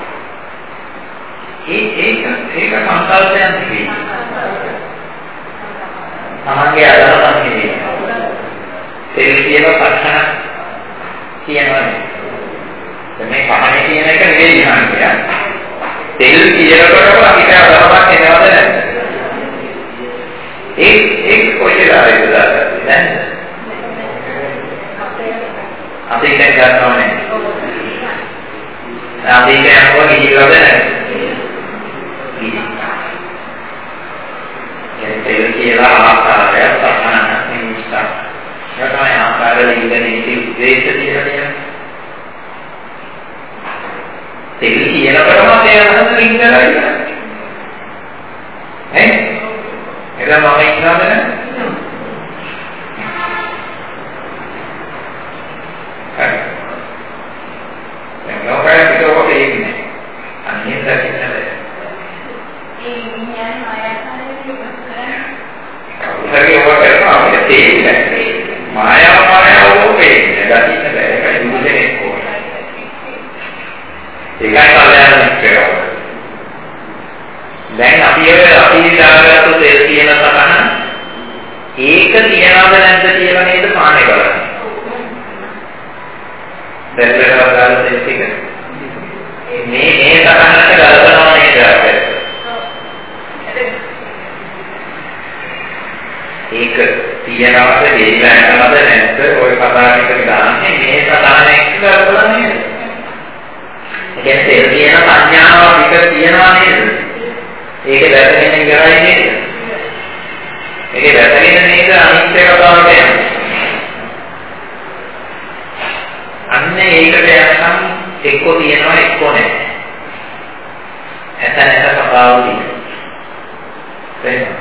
ඒක ඒක සංකල්පයන් නෙවෙයි. තමන්ගේ අදහසක් නෙවෙයි. තෙල් කියලා පස්සන කියනවනේ. මේ පහනේ කියන එක නෙවෙයි කියන්නේ. තෙල් කියනකොටම අපිට අදහසක් එනවද නැද්ද? ඒ ඒක කොහෙද ආරෙද්දද දැන්? අපි දැන් ගන්නවනේ. අපි කියනවා කිව්වද නැද්ද? තෙල් කියලා ආකාරය සහන නිමිෂ්ඨ. ඒකයි ආකාරවල ඉඳලා ඉති උද්දේශ කියලා කියන්නේ. තෙල් කියනකොටම තේරෙනවා ඉංග්‍රීසියෙන් කියන්නේ. ඈ? එදා මම ඉන්නවද නැද්ද? හරි. දැන් ලෝකයේ පිටෝක ඉන්නේ. අනිත් දකින්නද? ඒ විඥාන මායාකාරයේ ඉස්සරහ. කවුරුහරි ඔබ කරනවා අපිට තේරෙන්නේ. මායාව මායාව ඕකේ. දකින්න බෑ. ඒකයි දුන්නේ කොහොමද? ඒකයි කල්යාණ මිත්‍රයෝ. දැන් අපි ඔය අපි දාගත්තු තෙල් කියන සතහන ඒක තියනවද නැද්ද කියලා නේද පානේ බලන්නේ. දැන් වෙනවා දාන තෙල් ටික. මේ මේ සතහනට ගලපනවා නේද අපිට. ඒක තියනවද දෙයිලා යනවද නැද්ද ඔය කතා ටික දාන්නේ මේ සතහන එක්ක ගලපලා නේද. ඒ තෙල් කියන සංඥාව පිට තියනවා නේද? ඒක දැකගෙන ඉවරයි නේද? ඒක දැකගෙන නේද අනිත්‍ය කතාවට යන්නේ. අන්න ඒකට යනකම් එක්ක තියනවා එක්ක නැහැ. ඇත නැත කතාව තියෙනවා.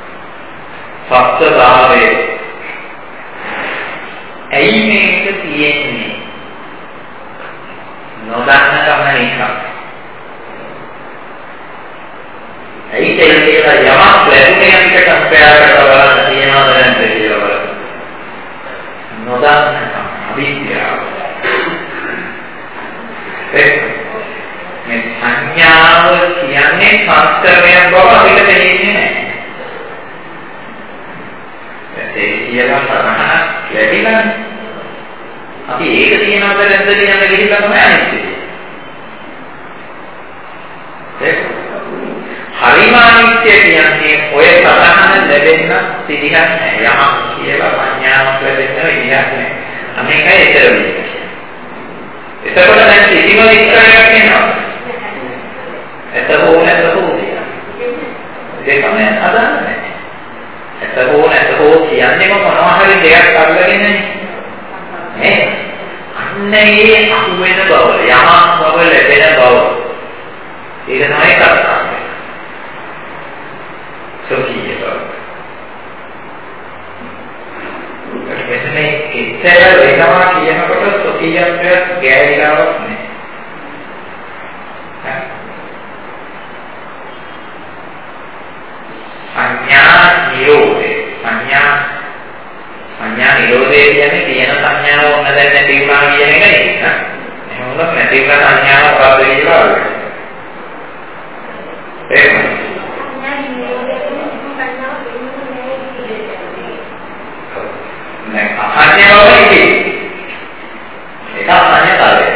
සත්‍යභාවයේ ඇයි මේක තියෙන්නේ? නොදන්න කම නිසා. ඇයි තේල් කියලා යමක් ලැබුණේ අපිට කම්පයා කරලා බලන්න තියනවද නැද්ද කියලා බලන්න. නොදන්න කම අවිද්‍යාව. ඒ මේ සංඥාව කියන්නේ සංස්කරණයක් බව අපිට තේරෙන්නේ නැහැ. ඒ කියලා සරණ ලැබිලානේ. අපි ඒක තියනවද නැද්ද කියන ගිහිල්ලා තමයි අනිත්‍ය. ඒක හරිම අනිත්‍ය කියන්නේ ඔය සතහන ලැබෙන්න පිළිගන්නේ නැහැ. යමක් කියලා සංඥාවක් ලැබෙන්න විදිහක් නැහැ. අනේකයි ඒතර වෙන්නේ. එතකොට දැන් කිසිම විස්තරයක් එනවා. එතකොට නැතෝ දෙකම අදාළ නැහැ. එතකොට නැතෝ කියන්නේම මොනවා හරි දෙයක් අල්ලගෙන නේ. අන්නේ අහු වෙන බව, යමක් බව ලැබෙන බව. ඒක තමයි කතාව. සෝකීය බව. එතන ඉතල වෙනවා කියනකොට සෝකීයත්වයක් ගෑවිලාවක් නෑ. සංඥා නිරෝධේ. සංඥා සංඥා නිරෝධය කියන්නේ තියෙන සංඥාව ඕන දැන් නැති වුණා කියන එක නෙවෙයි. එහෙනම් උනත් නැති වුණ සංඥාව මොකක්ද කියලා බලන්න. ඒක සංඥා නිරෝධය කියන්නේ සංඥාව වෙන්නේ නැහැ. නෑ අහන්නේ වගේ ඒක සංඥාතාවය.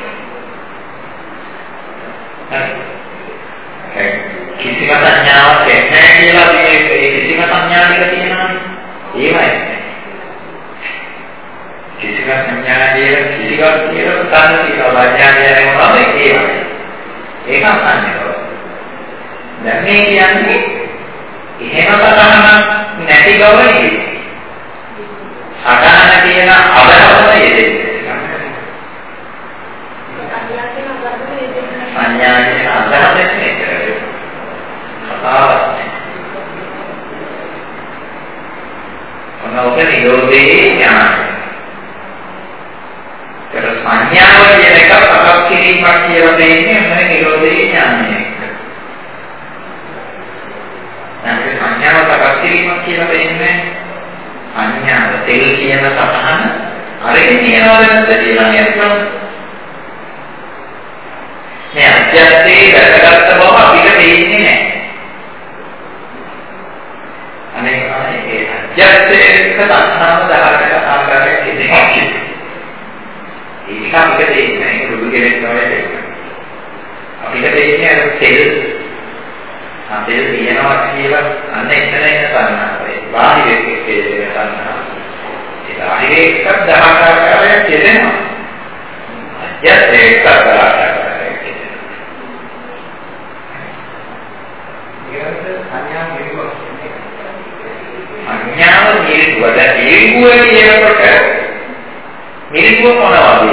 හරි. කිසිම සංඥාවක් නැහැ කියලා මේ කිසිම සංඥාවක තියෙනවානේ. ඒවයි. කිසිම සංඥාවේ කිසිවක් කියලා තන තියෙනවා සංඥාවේ මොනවද ඒකයි. ඒක අසන්නේව. දැන් මේ කියන්නේ එහෙම සතහනක් නැති බව නෙවෙයි. සතහන කියන අදහස යෙදෙන්නේ. සංඥාවේ අදහස නෙවෙයි. කතාවක්. මොනවාද නිරෝධේ ඥානය. ඒක සංඥාව කියන එක පටක් කිරීමක් කියලා දෙන්නේ මොන නිරෝධේ ඥානය. තෙල් කියන සතහන අරගෙන තියනවද නැද්ද කියලා කියනවා. මේ අධ්‍යාත්මයේ වැදගත් බව අපිට තේින්නේ නැහැ. අනේ ඒ අධ්‍යාත්මයේ සතහන දහකට ආකාරයක් ඉදෙන්නේ. ඒක අපිට තේින්නේ නැහැ. ඒක දුරු කෙනෙක් තමයි තේරෙන්නේ. අපිට තේින්නේ අර තෙල් අපේ තියෙනවා කියලා අන්න එතන එන සංඥාවයි. බාහිර එකේ තියෙන සංඥාව. ඒ බාහිර එකක් දහකාරයක් කියනවා. යත් ඒකක් දහකාරයක් කියනවා. ඊට සංඥා මෙහෙම අඥාන නිරුවද නිරුව කියනකොට නිරුව මොනවද?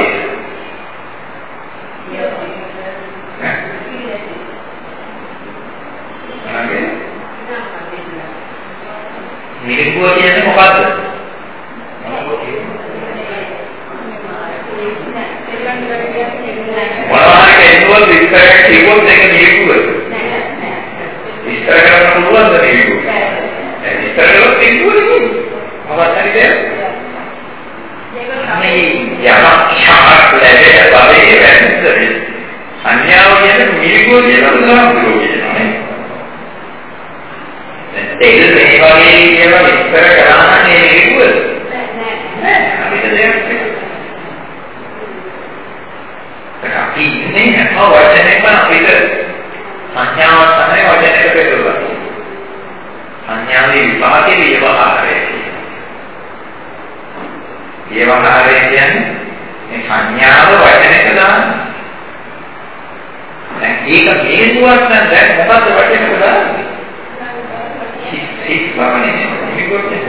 මිරිඟුව කියන්නේ මොකද්ද? මොනවා කෙරුවොත් විස්තර කිව්වොත් ඒක මිරිඟුව. විස්තර කරන්න පුළුවන්ද මිරිඟුව? ඒ විස්තර කරොත් මිරිඟුව නෙමෙයි. මොකක්ද හරිද? මේ යමක් ශාක් ලැබෙන බවේ වෙනසයි. අන්‍යාව කියන්නේ මිරිඟුව කියලා උදාහරණයක් කියනවා නේ. තෙල් මේ වගේ ඒවා විස්තර කරා නම් නෙවෙයිද? නෑ අපිට දෙයක් නැහැ. අපි ඉන්නේ නැතව වචනයක්ම අපිට සංඥාවක් තමයි වචනයකට බෙදුවා. සංඥාවේ විපාකේ විවහාරය. විවහාරය කියන්නේ මේ සංඥාව වචනයක දාන්න. දැන් ඒක හේතුවක් නම් දැන් මොකද්ද වචනයක දාන්නේ? ඒක වගේ මේකට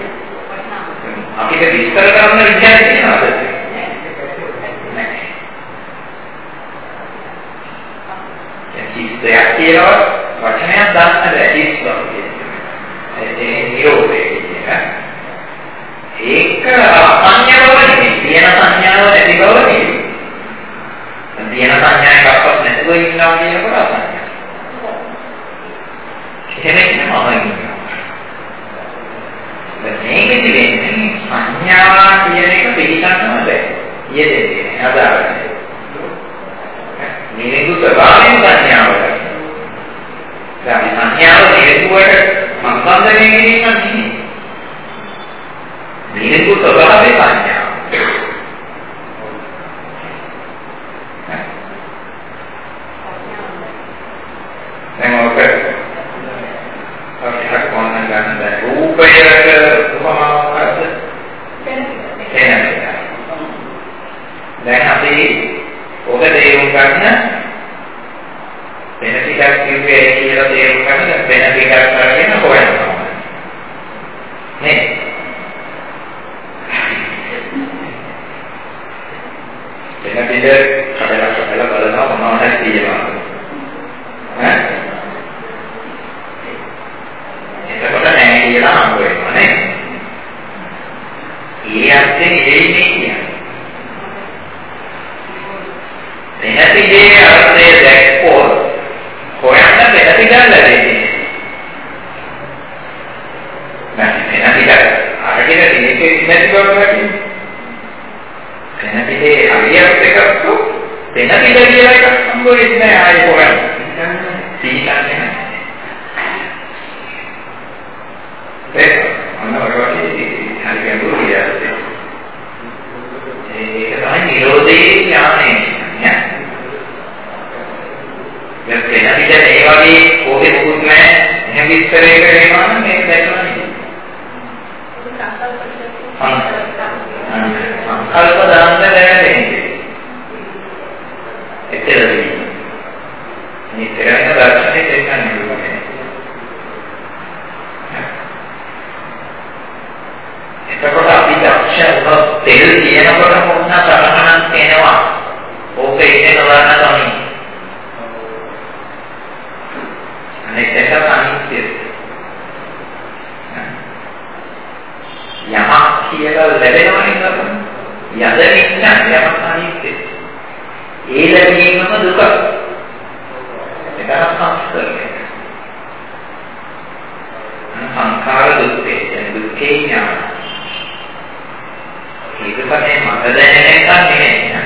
අපිට විස්තර කරන්න විදියක් තියෙනවද? නැහැ. කිසිදයක් කියලා වචනයක් දාන්න බැහැ කිසිවක් කියන්නේ. ඒ නිරෝධය කියන්නේ. ඒක සංඥාව නෙමෙයි. තියෙන සංඥාව නැති බව නෙමෙයි. තියෙන සංඥාවක් අපවත් නැතුව ඉන්නවා කියනකොට අසංඥා. එහෙම නෙමෙයි. මේකෙදි වෙන්නේ සංඥා කියන එක පිළිගන්නව බෑ. ඊයේදී අදාළයි. මේකු ස්වභාවයෙන් සංඥාවක්. දැන් සංඥාව හේතුවට සම්බන්ධ වෙන්නේ නැහැ. මේකු ස්වභාවයෙන් සංඥාව. දැන් ඔක අපිට කොහොමද ගන්නද? රූපයක උපමාවක් අද එනවා. දැන් අපි ඔබ තේරුම් ගන්න වෙන ටිකක් කිව්වේ කියලා තේරුම් ගන්න වෙන ටිකක් කරගෙන හොයනවා. නේ? වෙන ටික කඩලා කඩලා බලනවා මොනවද තියෙනවා. ඈ එතකොට නෑ කියලා හම්බ වෙනවා නේ. ඊයත්යෙන් එන්නේ කියන්නේ. එනතිගේ අර්ථය දැක්කොත් හොයන්න දෙනති ගන්න ලැබෙන්නේ. නැත්නම් එනතික අරගෙන ඉන්නේ නැති බව කියන්නේ. එනතිගේ අරියත් එකක් තෝ එනතිද කියලා එකක් හම්බ වෙන්නේ නෑ ආයේ හොයන්න. සීකන්නේ නෑ. ඒක අන්න වගේ හරි ගැඹුරු විදියට. ඒක තමයි නිරෝධයේ ඥානය. දැන් එන විදිහට ඒ වගේ කොහෙද මුකුත් නැහැ. එහෙම විස්තරයකට එනවා නම් මේක දැකලා නෙමෙයි. සංකල්ප දාන්න දැනෙන්නේ. එතරම්යි. මේ තරම දර්ශනේ දෙකන්නේ නෙවෙයි. එතකොට අපි දක්ෂ වුණොත් තෙල් කියනකොට මොන තරහණක් එනවා. ඕක ඉන්නේ නවන්න තමයි. අනෙක් එක අනිත්‍යයි. යමක් කියලා ලැබෙනවා නේද? යදින්න යමක් අනිත්‍යයි. ඒ ලැබීමම දුක. ඒක සංස්කරණය. සංඛාර දුක්ඛේ දුක්ඛේ ඥාන. මත දැනෙන එකක් නෙමෙයි.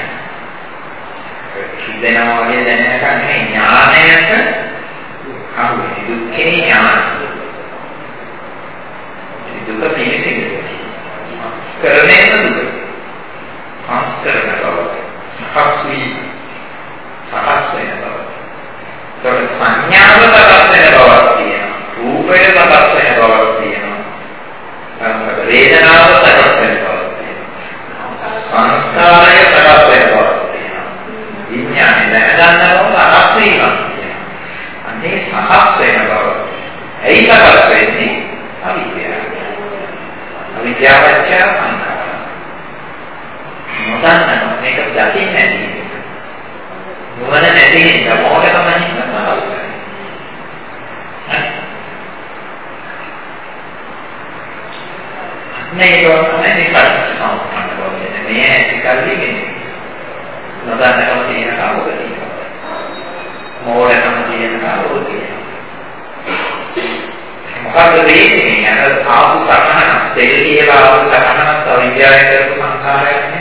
හිතෙනවා වගේ දැනෙන එකක් නෙමෙයි. ඥානයට අහුවෙන දුක්ඛේ ඥාන. දුක පිළිසිඳ. කරන්නේ දුක. සංස්කරණ බව. සකස් වී සකස් වෙන බව. ඒකට සංඥාව සකස් වෙන බවක් තියෙනවා. රූපය සකස් වෙන බවක් තියෙනවා. අර වේදනාව සකස් වෙන බවක් තියෙනවා. සංස්කාරය සකස් වෙන බවක් තියෙනවා. විඥානය දැනගන්න බව සකස් වීමක් තියෙනවා. අනේ සකස් වෙන බව. ඇයි සකස් වෙන්නේ? අවිද්‍යාව. අවිද්‍යාවච්ච සංඛාර. මොකක්ද මේක දකින්නේ නැති. නුවණ නැති නිසා මොකටද මනින්න මේක තමයි නිකල්ම සම්පූර්ණ මේ ඇතිකල්ලිනේ නොදන්නකම තියෙන කවුරුද මොඩකම තියෙන කවුරුද මොකද වෙන්නේ අර ආපු සකහන දෙල් කියලා ආපු සකහනත් අවිද්‍යාවෙන් කරපු සංඛාරයක් නේ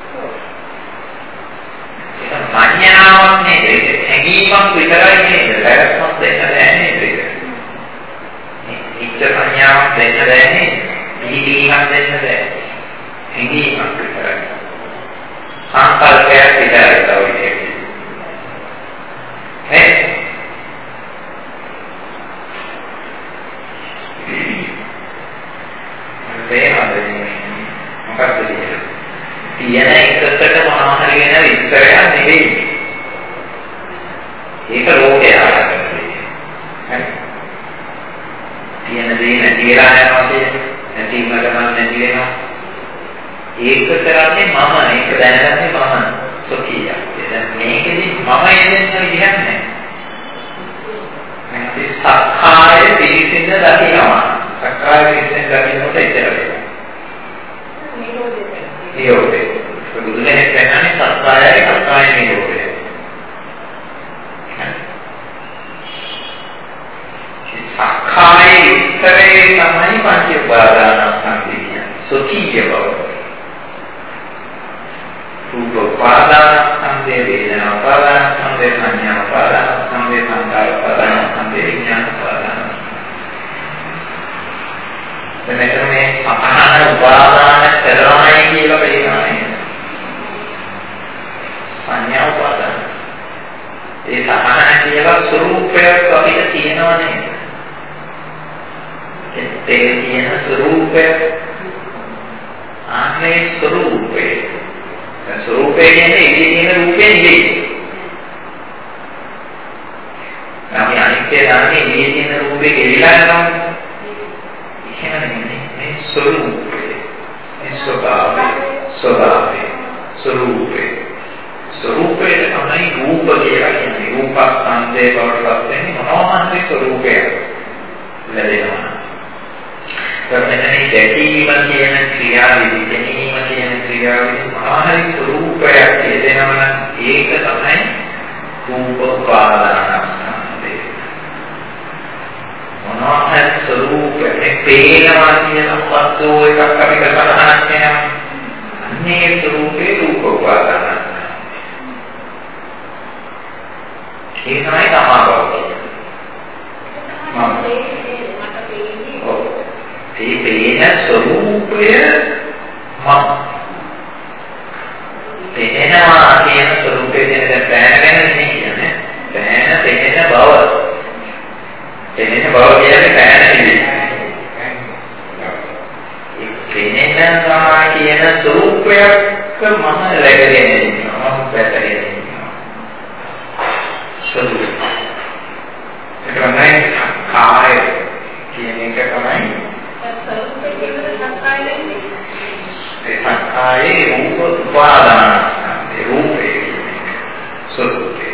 සංඥාවක් නෙවෙයි හැඟීමක් විතරයි නේද වැරද්දක් දෙන්න බෑ නේද ඉච්ඡ සංඥාවක් දෙන්න බෑ නේද පිළිගීමක් දෙන්න බෑ හැඟීමක් විතරයි සංකල්පයක් විතරයි තව ඉන්නේ ඈ මොකක්ද තියෙන එකකට මොනවා හරි වෙන විස්තරයක් නෙවෙයි. ඒක ලෝකේ ආකාරයි. හරි. තියෙන දේ නැති වෙලා යනවා කියන්නේ නැති වුණාට මම නැති වෙනවා. ඒක කරන්නේ මම ඒක දැනගන්නේ මම සොකිය. දැන් මේකෙදි මම එන්නේ විදිහක් නැහැ. මේ සක්කාය පිළිසිඳ දකිනවා. සක්කාය පිළිසිඳ දකින්නට ඉතර වෙනවා. නිරෝධය. බුදුනේ කියන්නේ සත්‍යයයි සත්‍යයි නිරෝධය. සක්කාය ඉස්තරේ තමයි පංච උපාදානස්කන්ධය කියන්නේ. සුඛීය බව. රූප උපාදානස්කන්ධය, වේදනා උපාදානස්කන්ධය, සංඥා උපාදානස්කන්ධය, සංකාර උපාදානස්කන්ධය, විඥාන උපාදානස්කන්ධය. මෙතන මේ අහන උපාදාන කරනයි කියලා කියනවා නේද? සංඥා උපාදාන. ඒ සහන කියලා ස්වરૂපයක් අපිට තියෙනවා නේද? ඒ තියෙන ස්වરૂපය ආන්නේ ස්වરૂපය. ඒ ස්වરૂපය කියන්නේ ඒ තියෙන රූපේ නෙවෙයි. අපි අනිත්‍ය දාන්නේ ඒ තියෙන රූපේ කෙලිලා යනවා. මේ ස්වરૂපේ මේ ස්වභාවය ස්වභාවය ස්වરૂපේ ස්වરૂපේ තමයි රූප කියලා කියන්නේ රූපස්කන්ධේ බවට පත් වෙන්නේ මොනවා හරි ස්වરૂපයක් ලැබෙනවා. එතනදී දැකීම කියන ක්‍රියාවලිය දැනීම කියන ක්‍රියාවලිය මොනවා හරි ස්වરૂපයක් ලැබෙනවා නම් ඒක තමයි රූප උපාදානස්කන්ධය. මොනවාහරි ස්වરૂපේ පේනවා කියන වස්තු එකක් අපිට සලහනක් වෙනවා. අන්නේ ස්වરૂපේ රූප උපාදාන. ඒ තමයි තමාබව කියන්නේ. මම ඔව්. ඒ පේන ස්වરૂපය මම. පේනවා කියන ස්වરૂපේ දැන දැනගෙන ඉන්නේ. දැන පේන බව. එන්නේ බව කියන්නේ පෑන නෙවෙයි. පේනවා කියන ස්වરૂපයක් මම රැකගෙන ඉන්නවා. මම පැත්තගෙන ඉන්නවා. ස්වરૂපය. ඒක තමයි කාය කියන එක තමයි. ස්වરૂපය කියන්නේ සංස්කාරය නෙවෙයි. ඒ සංස්කාරයේ රූප උපාදාන. ඒ රූපේ ස්වરૂපය.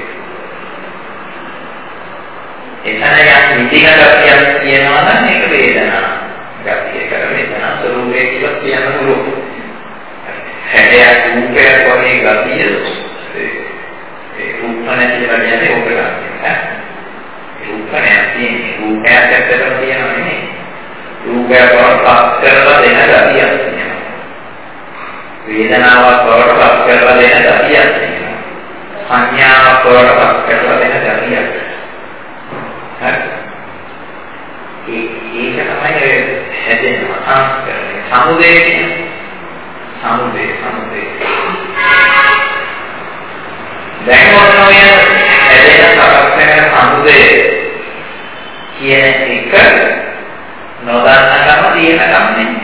එතන යම් විදිහකට කියනවා නම් ඒක වේදනා. ගතිය කර වේදනා ස්වરૂපේ කියලා කියන පුළුවන්. හැඩයක් රූපයක් වගේ ගතිය ඒ රූපණ කියලා කියන්නේ ඕක ගන්න. රූපණයක් තියෙන්නේ රූපයක් ඇත්තටම තියෙනවා නෙමෙයි. රූපයක් වලට පස් කරලා දෙන ගතියක් තියෙනවා. වේදනාවක් දෙන ගතියක් තියෙනවා. සංඥාවක් වලට පත් කරලා දෙන ගතියක්. හරි. ඒ ඒක තමයි හැදෙනවා සංස්කරණය. සමුදය කියන්නේ සමුදය සමුදය. දැන් මොනවද හැදෙන සකස් වෙන සමුදය කියන එක නොදන්නකම තියෙනකම් නෙමෙයි.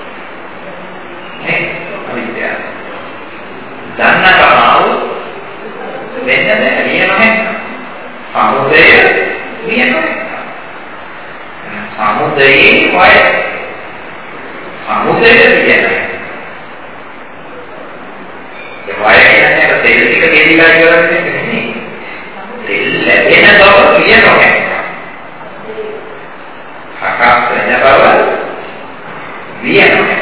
නේ? අවිද්‍යාව. දන්නකම ආව වෙන්න බැහැ නියමයි. සමුදය නියමයි. සමුදයේ වය සමුදය කියන්නේ ඒ වය කියන්නේ තෙල් ටික ගෙලිලා ඉවරන්නේ නෙමෙයි. තෙල් ලැබෙන බව කියනවා. සකස් වෙන බව වියනවා.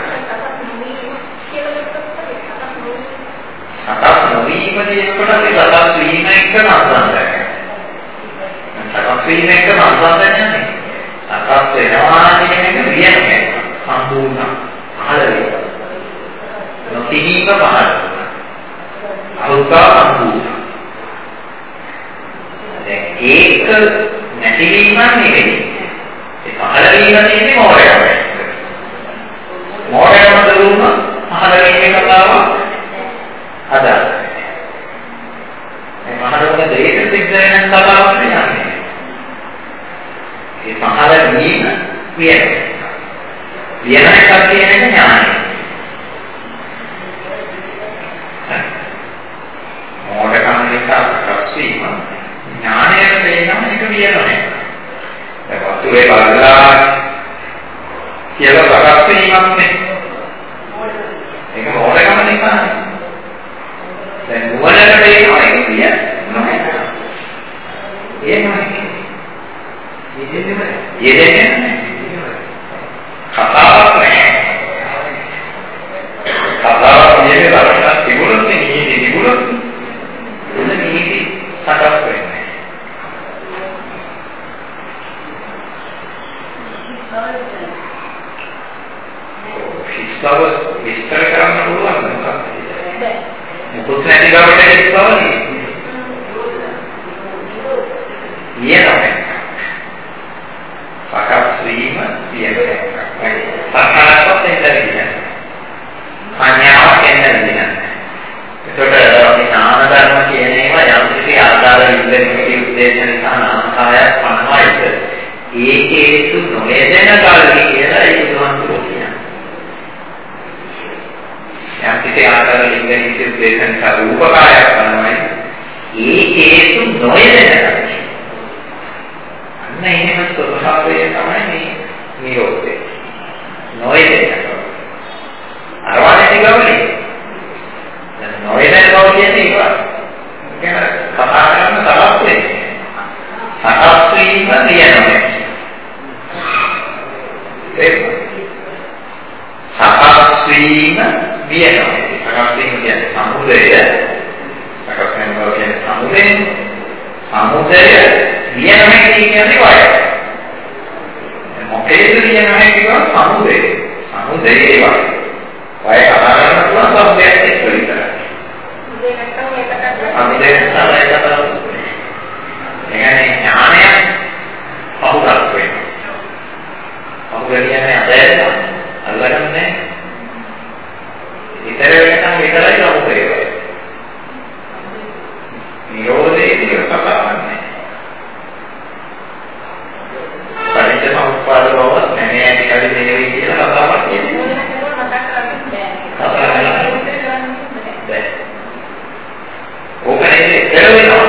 සකස් නොවීම කියනකොට අපි සකස් වීම එක්ක සම්බන්ධයි. සකස් වීම එක්ක සම්බන්ධ නැහැ. සකස් වෙනවා කියන එක වියනවා. සම්පූර්ණ පහළ වෙනවා. නොතිනීම පහළ වෙනවා. අරුකා සම්පූර්ණ. දැන් ඒක නැතිවීම නෙවෙයි. ඒ පහළ වීම තියෙන්නේ මොරයම. මොරයම දුරුම පහළ වීමේ කතාව අදාළ. මේ මහරෝග දෙයක සිද්ධ වෙන කතාවක් නෙවෙයි. ඒ පහළ වීම වියන. වියන එකක් කියන්නේ ඥානය. මොඩකම් නිසා සකස් වීම ඥානයට දෙනම එක වියනනේ. දැන් වස්තුවේ බලලා කියලා සකස් වීමක් නේ. ඒක මොඩකම නිසා. දැන් නුවණට දෙනවා ඒක කිය නෑ. ඒ නෑ. යෙදෙන්නේ නෑ. කතාවක් නෑ. කතාවක් නෙමෙයි බලන්න තිබුණොත් නේ තිබුණොත් මොන නීති සකස් වෙන්නේ. හිස්බව විස්තර කරන්න පුළුවන් මොකක්ද? මොකද නැති බවට හිස්බව නේ. ඊයනම සකස් වීම කියන්නේ සකස්වත් එන්නේ. සංඥාවක් එන්නේ නැහැ. ඒකට අපි නාම ධර්ම කියන ඒවා යම් කිසි ආකාර විද්‍යාත්මක උද්දේශන නිසා නාමකාරයක් පනවයිද ඒකේතු නොවේදෙන කල්හි කියලා ඒක දුන්නා කියනවා. යම් කිසි ආකාර විද්‍යාත්මක උද්දේශන නිසා රූපකාරයක් පනවයි ඒකේතු නොවේදෙන කල්හි. අන්න එහෙම ස්වභාවය තමයි මේ නිරෝධය. නොවේදෙන අරවානේ ගවනේ. නොවේදෙන බව කියන්නේ ඒක. කියන කතා කරන තරක් වෙන්නේ. සකස් වීම කියනවා. ඒක. සකස් වීම කියනවා. සකස් වීම කියන්නේ සමුදය. සකස් වෙන බව කියන්නේ සමුදය. සමුදය කියනවා කියන්නේ වය. මොකේද කියනවා කියන්නේ සමුදය. සමුදය ඒ වගේ. වය කතා කරන්න පුළුවන් සමුදයක් එක්ක විතරයි. සමුදය තමයි කතා කරන්නේ. එන්නේ ඥානය පහුරක් වෙනවා. පහුර කියන්නේ අදයන් අල්ලගන්නේ. ඉතර වෙනකම් විතරයි සමුදය වෙන්නේ. නිරෝධයේදී කතා කරන්නේ. පරිච්ඡේදෝපාද බව නැමේ ඇති කලි දෙවි කියලා කතාවක් කියන්නේ. ඕකනේ කෙරෙනවා.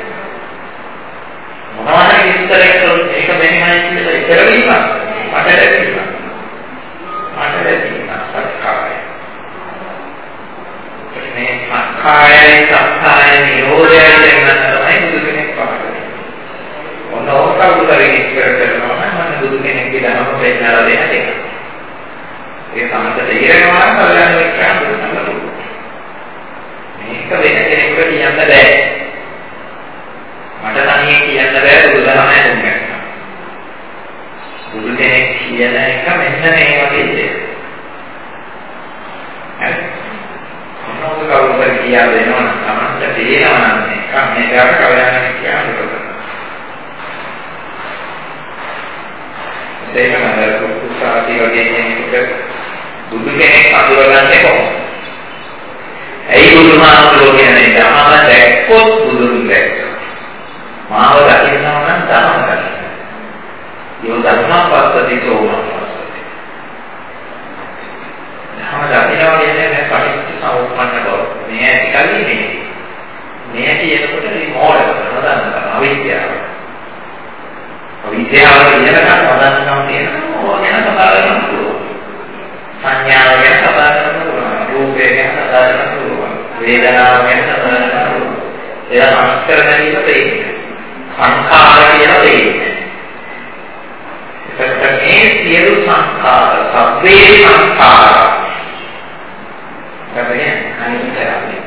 මොනවාද විස්තරයක් කරොත් ඒක මෙහෙමයි කියලා කෙරෙවීම. මට ලැබීම. මට ලැබීම සත්‍යය. මේ සක්කායයි සක්කාය නිරෝධයයි කියන තමයි බුදු කෙනෙක් පාඩන්නේ. ඔන්න ඕක උදරින් ඉස්සර කරනවා නම් මම බුදු කෙනෙක්ගේ ධර්ම පෙන්නලා දෙන්න එක. ඒ සමත තේරෙනවා නම් කල්යනා මිත්‍රයන් දුන්නම මේක වෙන කෙනෙකුට කියන්න බෑ. මට තනියෙන් කියන්න බෑ බුදුදහමයි දුන්නේ. බුදු කෙනෙක් කියන එක මෙන්න මේ වගේ දෙයක්. හරි. මොනවද කවුරුද කියා දෙනවා නම් තමන්ට තේරෙනවා නම් මේක මේකට කවදාවත් කියන්නේ ඒක නේද කුසාති වගේ කෙනෙක් බුදු කෙනෙක් අඳුරගන්නේ කොහොමද? ඇයි බුදුහාමුදුරුවෝ කියන්නේ ධර්ම දැක්කොත් බුදුන් දැක්කා. මාව දකින්නවා නම් ධර්ම දකින්න. යෝ ධර්මපස්සති සෝමපස්සති. ධර්ම දකින්නවා කියන්නේ මේ පටිච්ච සමුප්පන්න බව. මේ ඇති කල්ලි නෙමෙයි. මේ කියනකොට මේ මොඩකම නදන්න අවිද්‍යාව. අවිද්‍යාව කියනකම් වදන්නකම් තියෙනවා ඕක ගැන කතා කරන්න පුළුවන්. සංඥාව ගැන කතා කරන්න පුළුවන්. රූපය ගැන කතා කරන්න පුළුවන්. වේදනාව ගැන කතා කරන්න පුළුවන්. ඒක සංස්කරණ කියන දෙයක්. සංඛාර කියන දෙයක්. ඒකට මේ සියලු සංඛාර, සබ්බේ සංඛාර. තමයි අනිත්‍යයි.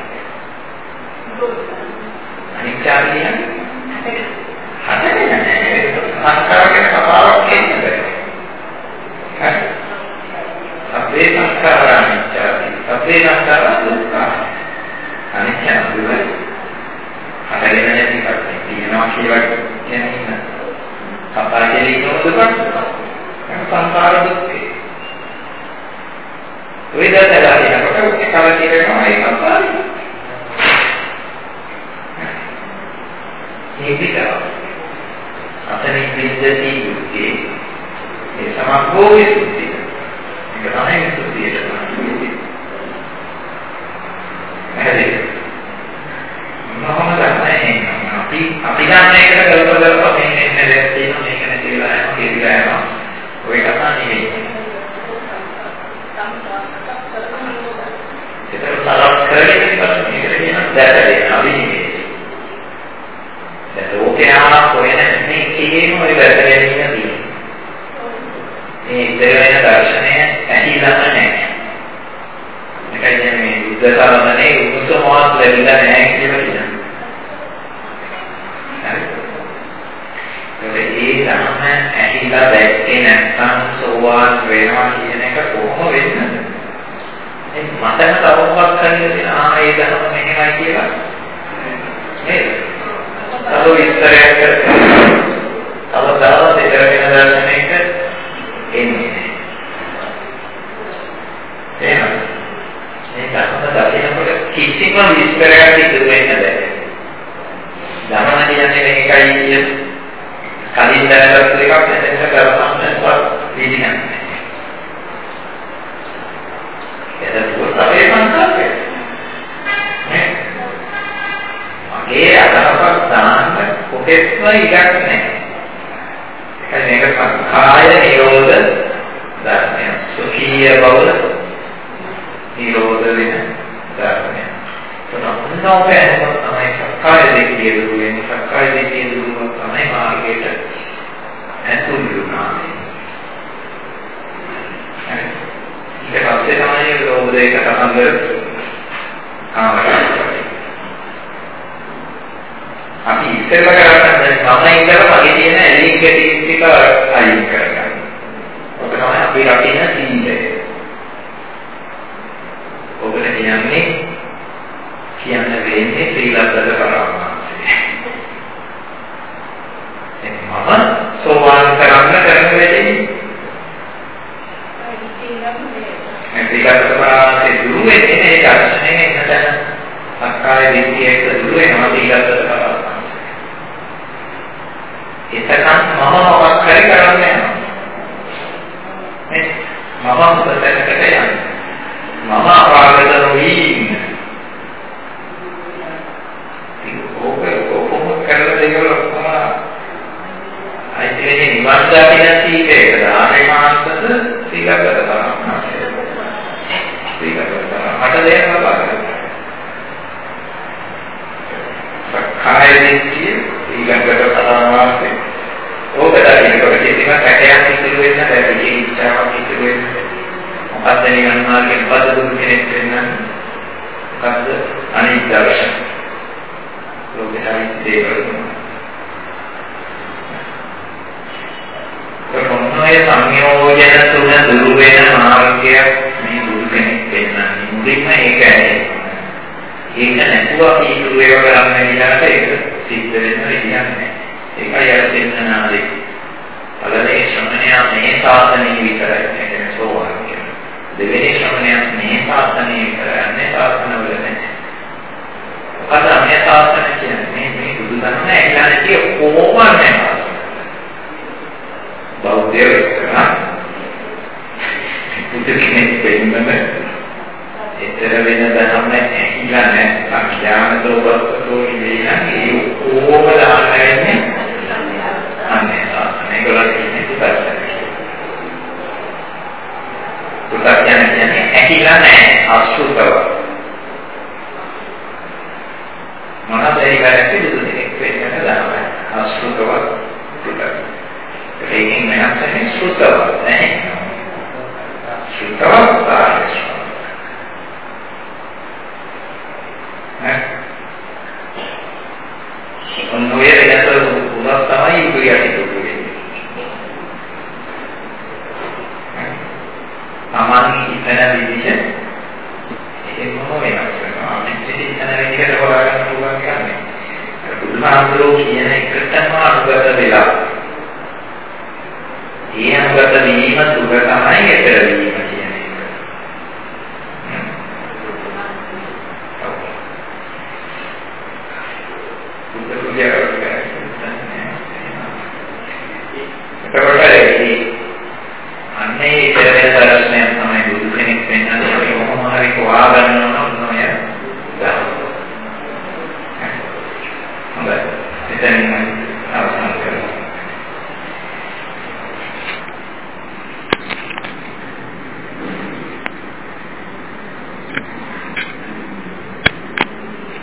අනිත්‍යයි කියන්නේ හදන්නේ සංස්කාර ගැන කතාවක් කියන්නේ. හරි. සබ්බේ සංස්කාර අනිත්‍යයි. සබ්බේ සංස්කාර දුක්ඛ. අනිත්‍ය දුක. හදගෙන නැති කන්නේ තියෙනවා කියලා කියන්නේ. කතා කියන්නේ දුක. සංස්කාර දුක්ඛ. වේදනා කියනකොට ඒක කවදාද කියනවා ඒක අපාරයි. මේ විතර අතනින් විද්‍යති දුක්ඛේ ඒ සමග්ගෝ විසුද්ධි ඒක තමයි විසුද්ධියට කියන්නේ. හරි මොනවද නැහැ අපි අපි ගන්න එකට කල්ප කරලා මේ එන්නේ දෙයක් තියෙනවා මේක නැතිලා යනවා කියලා යනවා ඔය කතා නෙවෙයි. ඒක තරම් කරගෙන ඉස්සරහට මේකට කියන දැකලා අපි නෙවෙයි. දැන් ලෝකයා කොහෙද මේ කියන ඔය වැදගෙන ඉන්න තියෙන්නේ. මේ ඉතලෙන දර්ශනය ඇහිලා නැහැ. මේකයි මේ බුද්ධ සාධනේ උත්සවවත් ලැබිලා නැහැ කියලා කියනවා. හරි. ඒ ධර්ම ඇහිලා දැක්කේ නැත්නම් සෝවාන් වෙනවා කියන එක කොහොම වෙන්නද? මේ මතක තවමත් කරගෙන තියෙන ආ ඒ ධර්ම මෙහෙමයි කියලා නේද? තව විස්තරයක් කරලා තව තව දෙකකින් දර්ශනයක එන්නේ. එහෙනම් මේ ධර්ම දකිනකොට කිසිම විස්තරයක් ඉතුරු වෙන්නේ නැහැ. ධර්ම කියන්නේ මේකයි කිය කලින් දැනගත්ත එකක් නැත්නම් කරපන්නවත් පිළිගන්නේ. ඒක දුරේ සංකල්පය. මගේ අදහසක් දාන්න කොහෙත්ම ඉඩක් නැහැ. ඒක මේක සංඛාය නිරෝධ ධර්මය. සුඛීය බව නිරෝධ වෙන ධර්මය. තොනෝපේ තමයි සංඛාය දෙකේ දුරෙන් සංඛාය දෙකේ දුරම තමයි මාර්ගයට ඇතුල් වෙනවා. ඊට පස්සේ තමයි රෝධයක කතන්දර කාමරය. අපි ඉස්සෙල්ලා කරන්නේ තමයි ඉඳලා මගේ තියෙන ඇලීම් ගැටීම් ටික අයින් කරගන්න. ඔක තමයි අපි රකින්න සීලය. ඔබට කියන්නේ කියන්න වෙන්නේ ශ්‍රීලංකද පරමාර්ථය. එතන මම සෝවාන් කරන්න කරන වෙලෙදී ශ්‍රීලංකද පරමාර්ථය දුරු වෙන්නේ ඒ දර්ශනයේ ඉන්නතන සක්කාය දිට්ඨියට දුරු වෙනවා ශ්‍රීලංකද පරමාර්ථය. එතකන් මම මොකක් හරි කරන්නේ නැහැ. මේ මම මොකටද යන්නේ? මම අපාගත නොවි ඉන්නේ. ඒක කොහොමද කරලා දෙකවල කොහොම අයිතිනේ නිවන් දකින්න සීලයකද ආරේ මාර්ගද සීලගත කරනවා. සීලගත කරනවා. මට දෙයක් ලබා සක්කාය දිට්ඨිය ඊළඟට පරමාර්ථය ඕක දකින්නකොට කිසිම කැටයක් ඉතුරු වෙන්නේ නැහැ. ඒ ඉච්ඡාවක් ඉතුරු වෙන්නේ නැහැ. මොකද නිවන් මාර්ගයෙන් පදදුරු කෙනෙක් වෙන්න මොකද්ද අනිත් දර්ශන ලෝකයයි දේවල් කොහොමද සංයෝජන තුන දුරු වෙන මාර්ගයක් මේ දුරු කෙනෙක් වෙන්න මුලින්ම ඒක ඇයි ඒක නැතුව අපි ඉතුරු ඒවා කරන්නේ ඊළඟට ඒක සිද්ධ වෙනවා කියන්නේ. ඒකයි අර දෙන්නාදී. පළවෙනි ශ්‍රමණයා මේ සාසනය විතරයි කියන්නේ සෝවාන් කියන්නේ. දෙවෙනි ශ්‍රමණයා මේ සාසනය විතරයි සාසනවල නැහැ. මොකද මේ සාසනය කියන්නේ මේ බුදු දහම ඇහිලා නැති කොහොමද නැහැ. බෞද්ධයෝ කරා බුදු කෙනෙක් වෙන්නම එතර වෙන ධර්ම ඇහිලා නැහැ. ඥානතෝ වස්තෝ ඉඳලා ඒ කොහොම දාන්නේ අනේ සාසනය ගලක් ඉන්නේ පුතක්. පුතක් කියන්නේ ඇහිලා නැහැ අසුතව. මොනවද ඒ වැරදි බුදු කෙනෙක් වෙන්න දානවා. අසුතව පුතක්. ඒකෙන් වෙනස් වෙන්නේ සුතව නැහැ. සුතව තමයි. ඔන්නෝයේ වෙනස උනත් තමයි ඉුරියට දුන්නේ. සාමාන්‍ය ඉතන විදිහ එහෙම වෙනස් වෙනවා. අපිට ඉතන විදිහට හොයාගන්න පුළුවන් කන්නේ. බුදුහාමුදුරුවෝ කියන එකටම අනුගත වෙලා. ඒ අනුගත වීම සුබ තමයි ඊතර වීම කියන්නේ. එතකොට